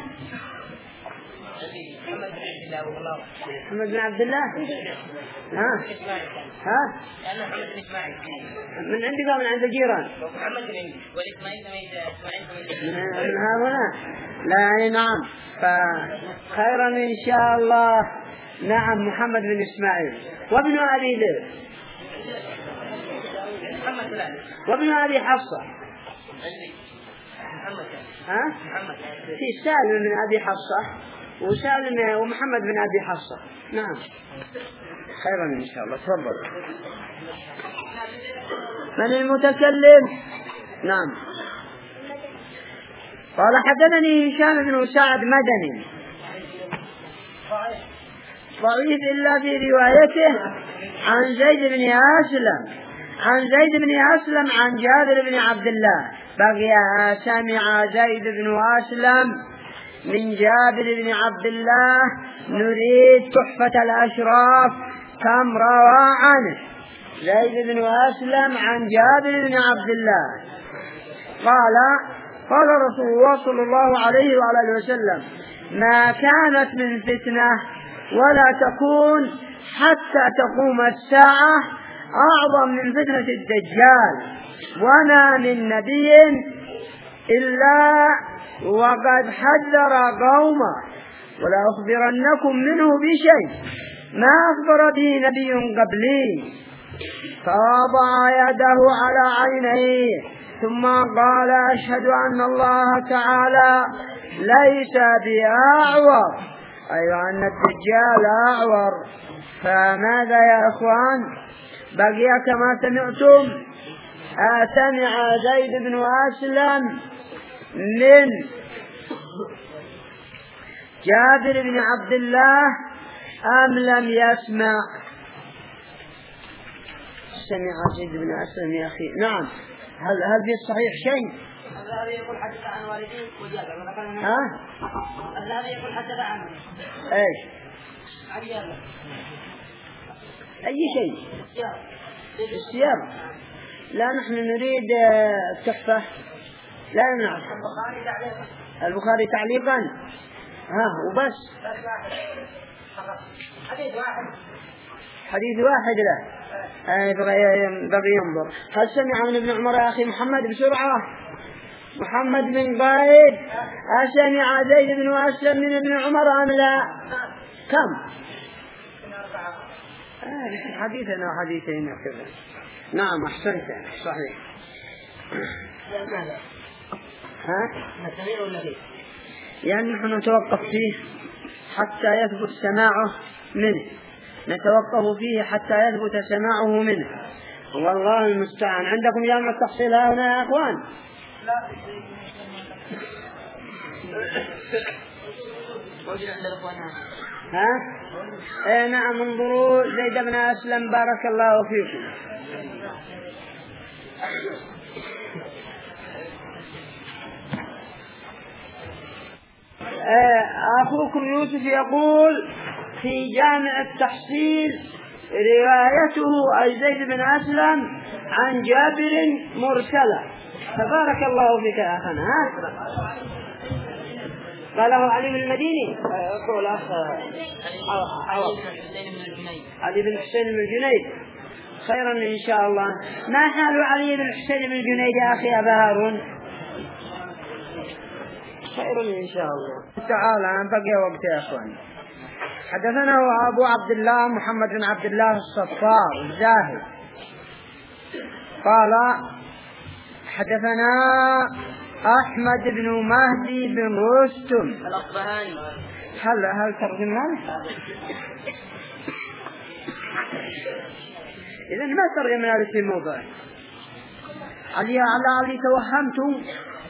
محمد بن عبد الله والله محمد بن عبد الله. ها ها أنا محمد بن إسماعيل من عندك من عند الجيران؟ محمد بن عندي والإسماعيل إسماعيل من ها هنا. لا يعني نعم فخيرا إن شاء الله. نعم محمد بن إسماعيل وابن أبي ذئب محمد فلان وابن أبي حفصة. محمد ها محمد في سالم من أبي حفصة وسالم ومحمد بن أبي حفصة. نعم خيرا إن شاء الله. تفضل. من المتكلم؟ نعم. قال حدثني هشام بن سعد مدني ضعيف إلا في روايته عن زيد بن أسلم عن زيد بن أسلم عن جابر بن عبد الله. بقي سمع زيد بن أسلم من جابر بن عبد الله. نريد تحفة الأشراف كم روى عنه زيد بن أسلم عن جابر بن عبد الله قال قال رسول الله صلى الله عليه وعلى وسلم ما كانت من فتنة ولا تكون حتى تقوم الساعة أعظم من فتنة الدجال وما من نبي إلا وقد حذر قومه ولا أخبرنكم منه بشيء ما أخبر به نبي قبلي. فوضع يده على عينيه ثم قال أشهد أن الله تعالى ليس بأعور أي أن الدجال أعور. فماذا يا أخوان بقي كما سمعتم. سمع زيد بن أسلم من جابر بن عبد الله أم لم يسمع؟ سمع زيد بن أسلم يا أخي. نعم. هل هل في الصحيح شيء؟ الذي يقول حدث عن والديه وجابر. ها؟ الذي يقول حدث عنه ايش؟ عن جابر. أي شيء؟ السير. لا نحن نريد تحفة. لا نعرف. البخاري تعليقا. ها وبس. حديث واحد. حديث واحد له. بغي ينظر. هل سمع من ابن عمر يا أخي محمد بسرعة؟ محمد بن قائد. أسمع زيد بن أسلم من ابن عمر أم لا؟ كم؟ آه حديثنا وحديثين كذا. نعم أحسنت صحيح. ها؟ يعني نحن نتوقف فيه حتى يثبت سماعه منه. نتوقف فيه حتى يثبت سماعه منه. والله المستعان. عندكم جامع التحصيل هنا يا أخوان؟ لا. ها؟ اي نعم. انظروا زيد بن أسلم بارك الله فيكم. أخوكم يوسف يقول في جامع التحصيل روايته أي زيد بن أسلم عن جابر مرسلة. تبارك الله فيك يا أخنا. قاله علي بن المديني يقول أخ علي بن حسين بن الجنيد. خيرا إن شاء الله. ما حال علي بن حسين بن الجنيد يا أخي أبا هارون؟ خير إن شاء الله تعالى. بقي وقت يا أخوان. حدثنا أبو عبد الله محمد بن عبد الله الصفار الزاهد قال حدثنا أحمد بن مهدي بن رستم الأصبهاني. هل هل ترجمنا؟ إذا ما ترجمنا في الموضوع. علي على علي توهمت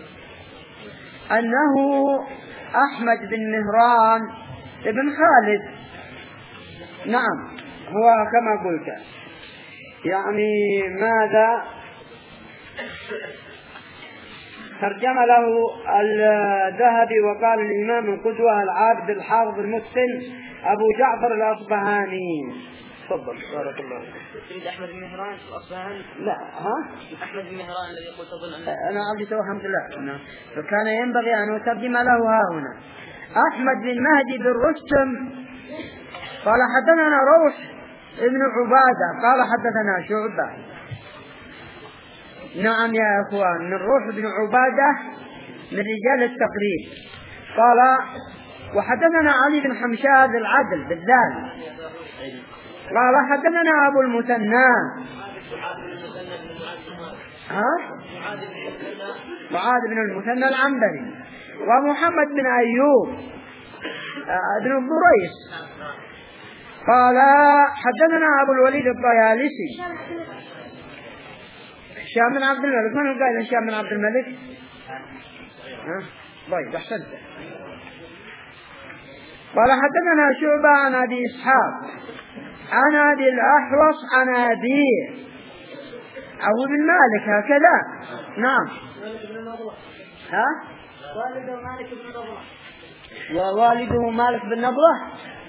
أنه أحمد بن مهران ابن خالد. نعم هو كما قلت. يعني ماذا ترجم له الذهبي وقال الإمام القدوة العابد الحافظ المتقن أبو جعفر الأصبهاني. تفضل بارك الله. تريد أحمد بن مهران الأصبهاني؟ لا ها؟ أحمد بن مهران الذي قلت أظن أنه أنا عبدي توهمت له. فكان ينبغي أن أترجم له ها هنا. أحمد بن مهدي بن رستم قال حدثنا روح ابن عبادة قال حدثنا شعبة. نعم يا أخوان من روح بن عبادة من رجال التقريب. قال وحدثنا علي بن حمشاد العدل بالذال قال حدثنا أبو المثنى ها معاذ بن المثنى العنبري ومحمد بن أيوب بن الضريس قال حدثنا أبو الوليد الطيالسي هشام بن عبد الملك. من قال هشام بن عبد الملك؟ ها طيب أحسنت. قال حدثنا شعبة عن أبي إسحاق عن أبي الأحوص عن أبيه أو بن مالك هكذا. نعم ها والده مالك بن نضرة. ووالده مالك بن نضرة.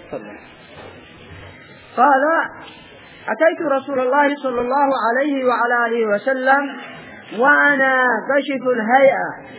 قال أتيت رسول الله صلى الله عليه وعلى آله وسلم وأنا كشف الهيئة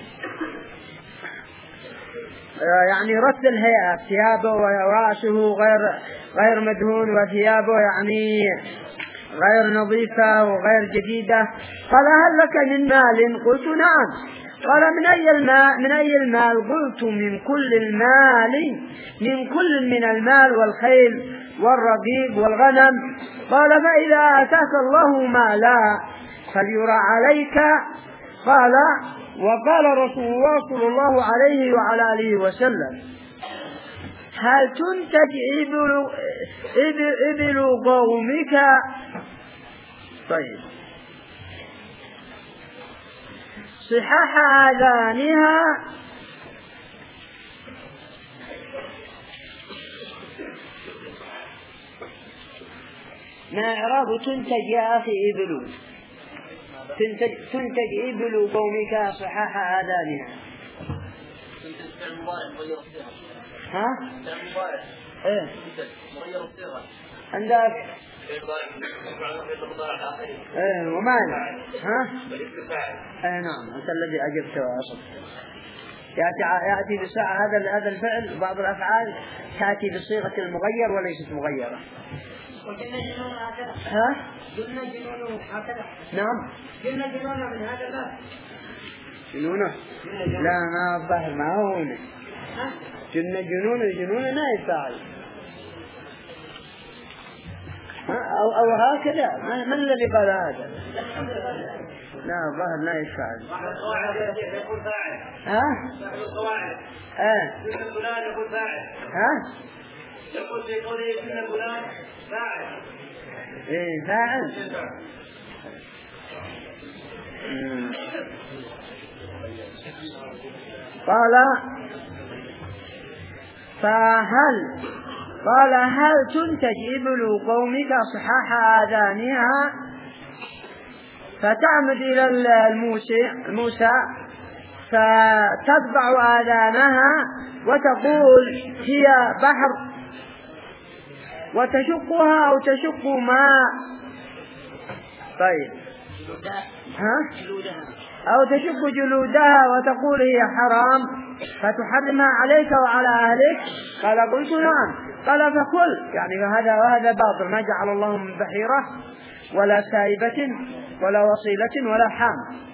يعني رد الهيئة ثيابه ورأسه غير غير مدهون وثيابه يعني غير نظيفة وغير جديدة. قال هل لك من مال؟ قلت نعم. قال من أي المال؟ من أي المال؟ قلت من كل المال من كل من المال والخيل والرقيق والغنم. قال فإذا أتاك الله مالا فليرى عليك. قال وقال رسول الله صلى الله عليه وعلى آله وسلم هل تنتج إبل, إبل, إبل قومك؟ طيب صحاح آذانها ما إعراب تنتج يا أخي إبل؟ تنتج, تنتج إبل قومك صحاح آذانها. ها؟ إيه عندك إيه وماذا؟ ها؟ إيه نعم أنت الذي أجبته أصلا. يأتي يأتي بساعة هذا هذا الفعل بعض الأفعال تأتي بصيغة المغير وليست مغيرة. ها؟ قلنا جنونه هكذا. نعم. قلنا جنونه من هذا لا. جنونه؟ لا ما الظاهر ما هو هنا. جن جنون جنون ما يفعل. أو أو هكذا من الذي قال هذا؟ لا الظاهر لا يفعل. ها؟ ها؟ ها؟ يقول في قوله إن فلان فاعل. إيه فاعل. قال فهل قال هل تنتج إبل قومك صحاح آذانها؟ فتعمد إلى الموسى الموسى فتتبع آذانها وتقول هي بحر، وتشقها أو تشق ماء. طيب ها؟ أو تشق جلودها وتقول هي حرام فتحرمها عليك وعلى أهلك. قال قلت نعم. قال فكل، يعني هذا وهذا باطل، ما جعل الله من بحيرة ولا سائبة ولا وصيلة ولا حام.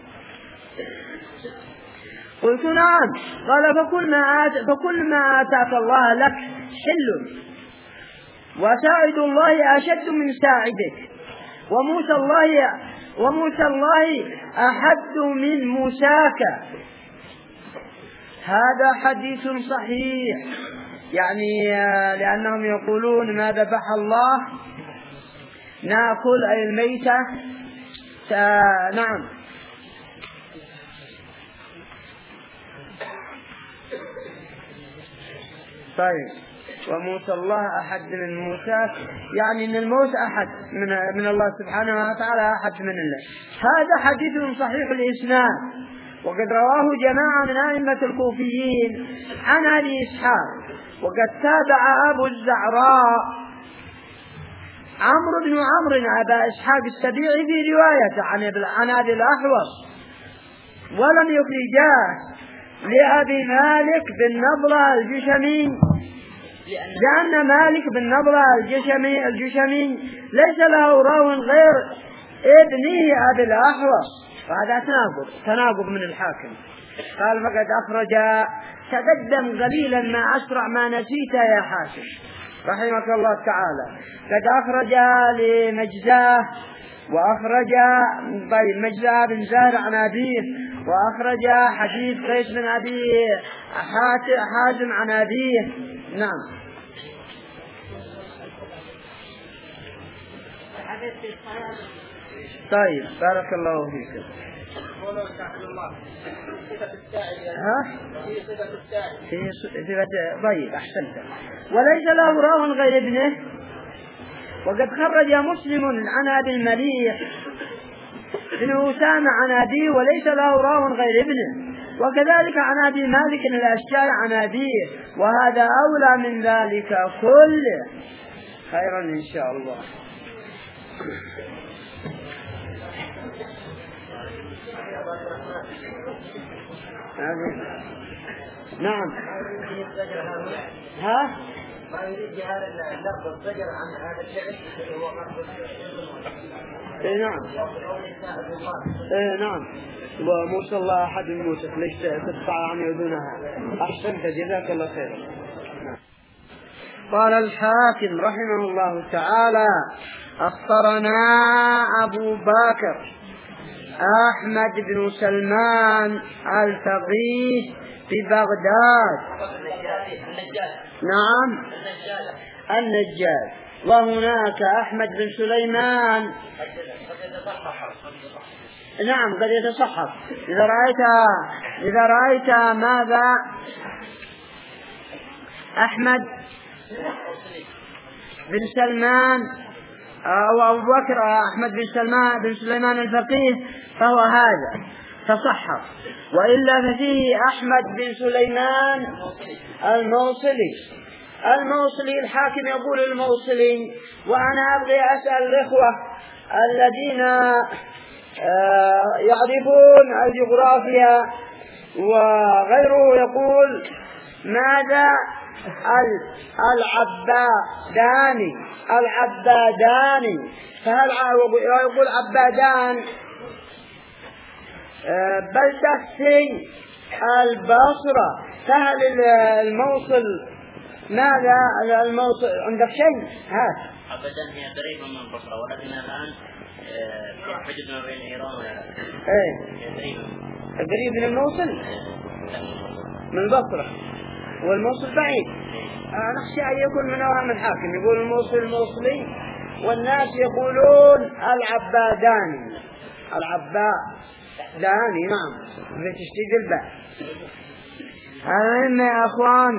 قلت نعم. قال فكل ما آت فكل ما آتاك الله لك حل، وساعد الله أشد من ساعدك، وموسى الله وموسى الله أحد من موساك. هذا حديث صحيح، يعني لأنهم يقولون ما ذبح الله نأكل أي الميتة. نعم. طيب وموسى الله أحد من موسى، يعني أن الموسى أحد من, من الله سبحانه وتعالى أحد من الله. هذا حديث صحيح الإسناد، وقد رواه جماعة من أئمة الكوفيين عن أبي إسحاق، وقد تابع أبو الزعراء عمرو بن عمرو أبا إسحاق السبيعي في رواية عن أبي الأحوص، ولم يخرجاه لأبي مالك بن نضلة الجشمي، لأن مالك بن نضلة الجشمي الجشمي ليس له راو غير ابنه أبي الأحوص، وهذا تناقض تناقض من الحاكم. قال فقد أخرج، تقدم قليلا ما أسرع ما نسيت يا حاكم رحمك الله تعالى. قد أخرج لمجزاه، وأخرج طيب مجزاه بن زهر عن أبيه، وأخرج حديث قيس بن أبي حازم عن أبيه. نعم. طيب بارك الله فيك. ها؟ في صفة. طيب أحسنت. وليس له راو غير ابنه، وقد خرج مسلم عن أبي المليح بن أسامة عن أبيه وليس له راو غير ابنه، وكذلك عن أبي مالك الأشجعي عن أبيه، وهذا أولى من ذلك كله. خيرا إن شاء الله. نعم. ها؟ ما يريد هذا اللفظ الزجر عن هذا الشعر هو اي نعم. اي نعم. وموسى الله أحد من موسى، ليش تدفع عن يدونها؟ أحسنت جزاك الله خير. قال الحاكم رحمه الله تعالى: أخبرنا أبو بكر أحمد بن سلمان الفقيه في بغداد. نعم النجاد. وهناك أحمد بن سليمان. نعم قد يتصحف. إذا رأيت إذا رأيت ماذا أحمد بن سلمان أو أبو بكر أحمد بن سلمان بن سليمان الفقيه فهو هذا تصحف، وإلا ففيه أحمد بن سليمان الموصلي. الموصلي الحاكم يقول الموصلي، وأنا أبغي أسأل الإخوة الذين يعرفون الجغرافيا وغيره يقول ماذا العباداني العباداني فهل يقول عبادان بلدة في البصرة، فهل الموصل ماذا الموصل عندك شيء؟ هات. عبادان هي قريبة من البصرة، ولكن الآن حدود ما بين إيران والعراق. إيه قريب من الموصل من البصرة، والموصل بعيد. أنا أخشى أن يكون من أوهام الحاكم، يقول الموصل الموصلي والناس يقولون العباداني العباداني. نعم في تشديد الباء. المهم يا أخوان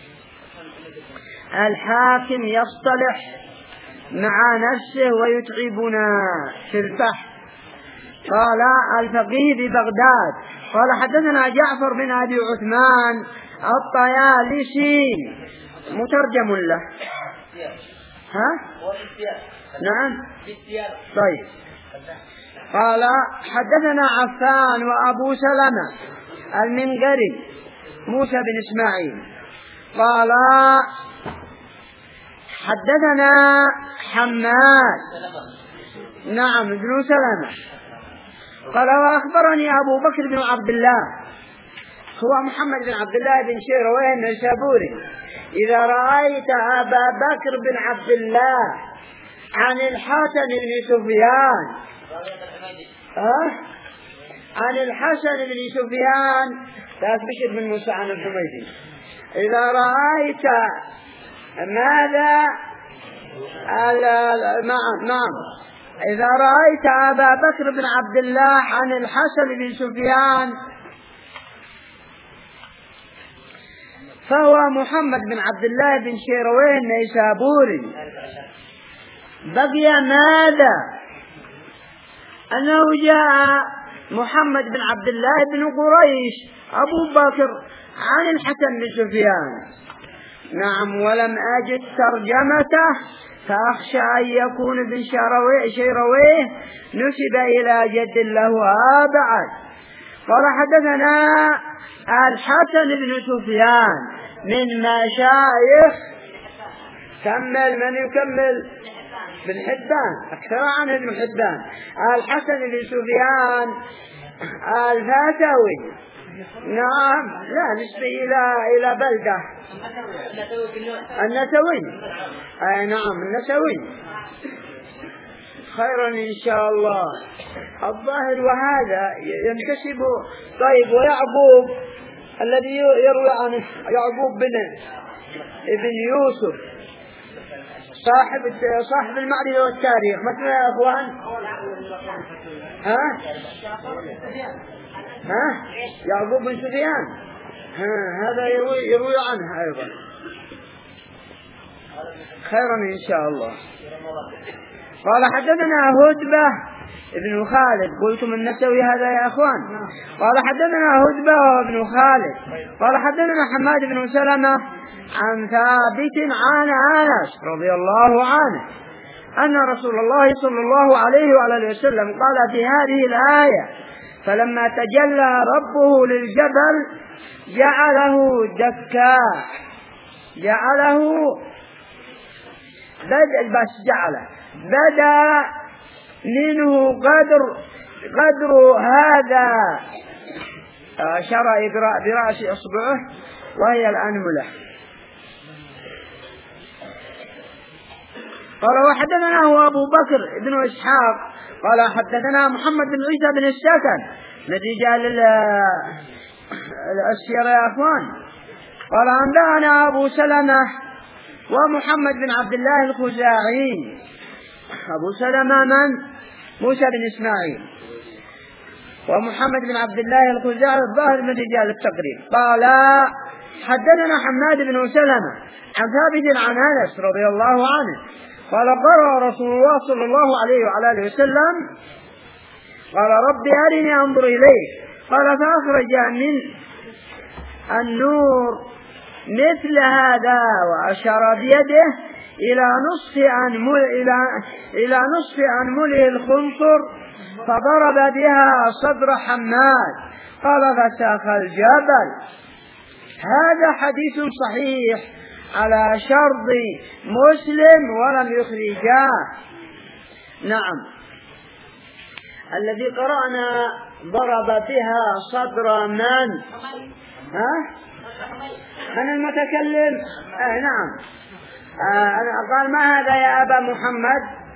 الحاكم يصطلح مع نفسه ويتعبنا في البحث قال الفقيه ببغداد. قال حدثنا جعفر بن أبي عثمان الطيالسي مترجم له. ها؟ نعم. طيب. قال حدثنا عفان وأبو سلمة المنقري موسى بن إسماعيل قال حدثنا حماد نعم بن سلمة قال وأخبرني أبو بكر بن عبد الله هو محمد بن عبد الله بن شيروين النيسابوري إذا رأيت أبا بكر بن عبد الله عن الحسن بن سفيان أه؟ عن الحسن بن سفيان لا بشر بن موسى عن الحميدي إذا رأيت ماذا نعم إذا رأيت أبا بكر بن عبد الله عن الحسن بن سفيان فهو محمد بن عبد الله بن شيروين النيسابوري. بقي ماذا أنه جاء محمد بن عبد الله بن قريش أبو بكر عن الحسن بن سفيان. نعم ولم أجد ترجمته فأخشى أن يكون ابن شيرويه نسب إلى جد له أبعد. قال حدثنا الحسن بن سفيان من مشايخ كمل من يكمل بن حبان أكثر عن ابن حبان. الحسن بن سفيان الفاتوي نعم لا نسبي إلى إلى بلدة النسوي أي نعم النسوي خيرا إن شاء الله الظاهر وهذا ينتسب. طيب ويعقوب الذي يروي عنه يعقوب بن ابن يوسف صاحب صاحب المعرفة والتاريخ مثل يا أخوان ها ها يعقوب بن سفيان ها هذا يروي, يروي عنه أيضا خيرا إن شاء الله. قال حدثنا هدبة ابن خالد قلتم النسوي هذا يا أخوان. قال حدثنا هدبة وابن خالد قال حدثنا حماد بن سلمة عن ثابت عن أنس رضي الله عنه أن رسول الله صلى الله عليه وعلى وسلم قال في هذه الآية فلما تجلى ربه للجبل جعله دكا جعله بدأ بس جعله بدأ منه قدر قدر هذا أشار برأس إصبعه وهي الأنملة. قال وحدثنا هو أبو بكر بن إسحاق قال حدثنا محمد بن عيسى بن السكن نتيجة للأسير يا أخوان. قال أنبأنا أبو سلمة ومحمد بن عبد الله الخزاعي. أبو سلمة من موسى بن إسماعيل ومحمد بن عبد الله الخزاعي الظاهر من رجال التقريب. قال حدثنا حماد بن سلمة عن ثابت عن أنس رضي الله عنه قال قرأ رسول الله صلى الله عليه وعلى آله وسلم قال ربي أرني أنظر إليك قال فأخرج من النور مثل هذا وأشار بيده إلى نصف أنمل إلى إلى نصف أنمله الخنصر فضرب بها صدر حماد قال فساخ الجبل. هذا حديث صحيح على شرط مسلم ولم يخرجاه. نعم الذي قرأنا ضرب بها صدر من ها من المتكلم آه نعم آه قال ما هذا يا أبا محمد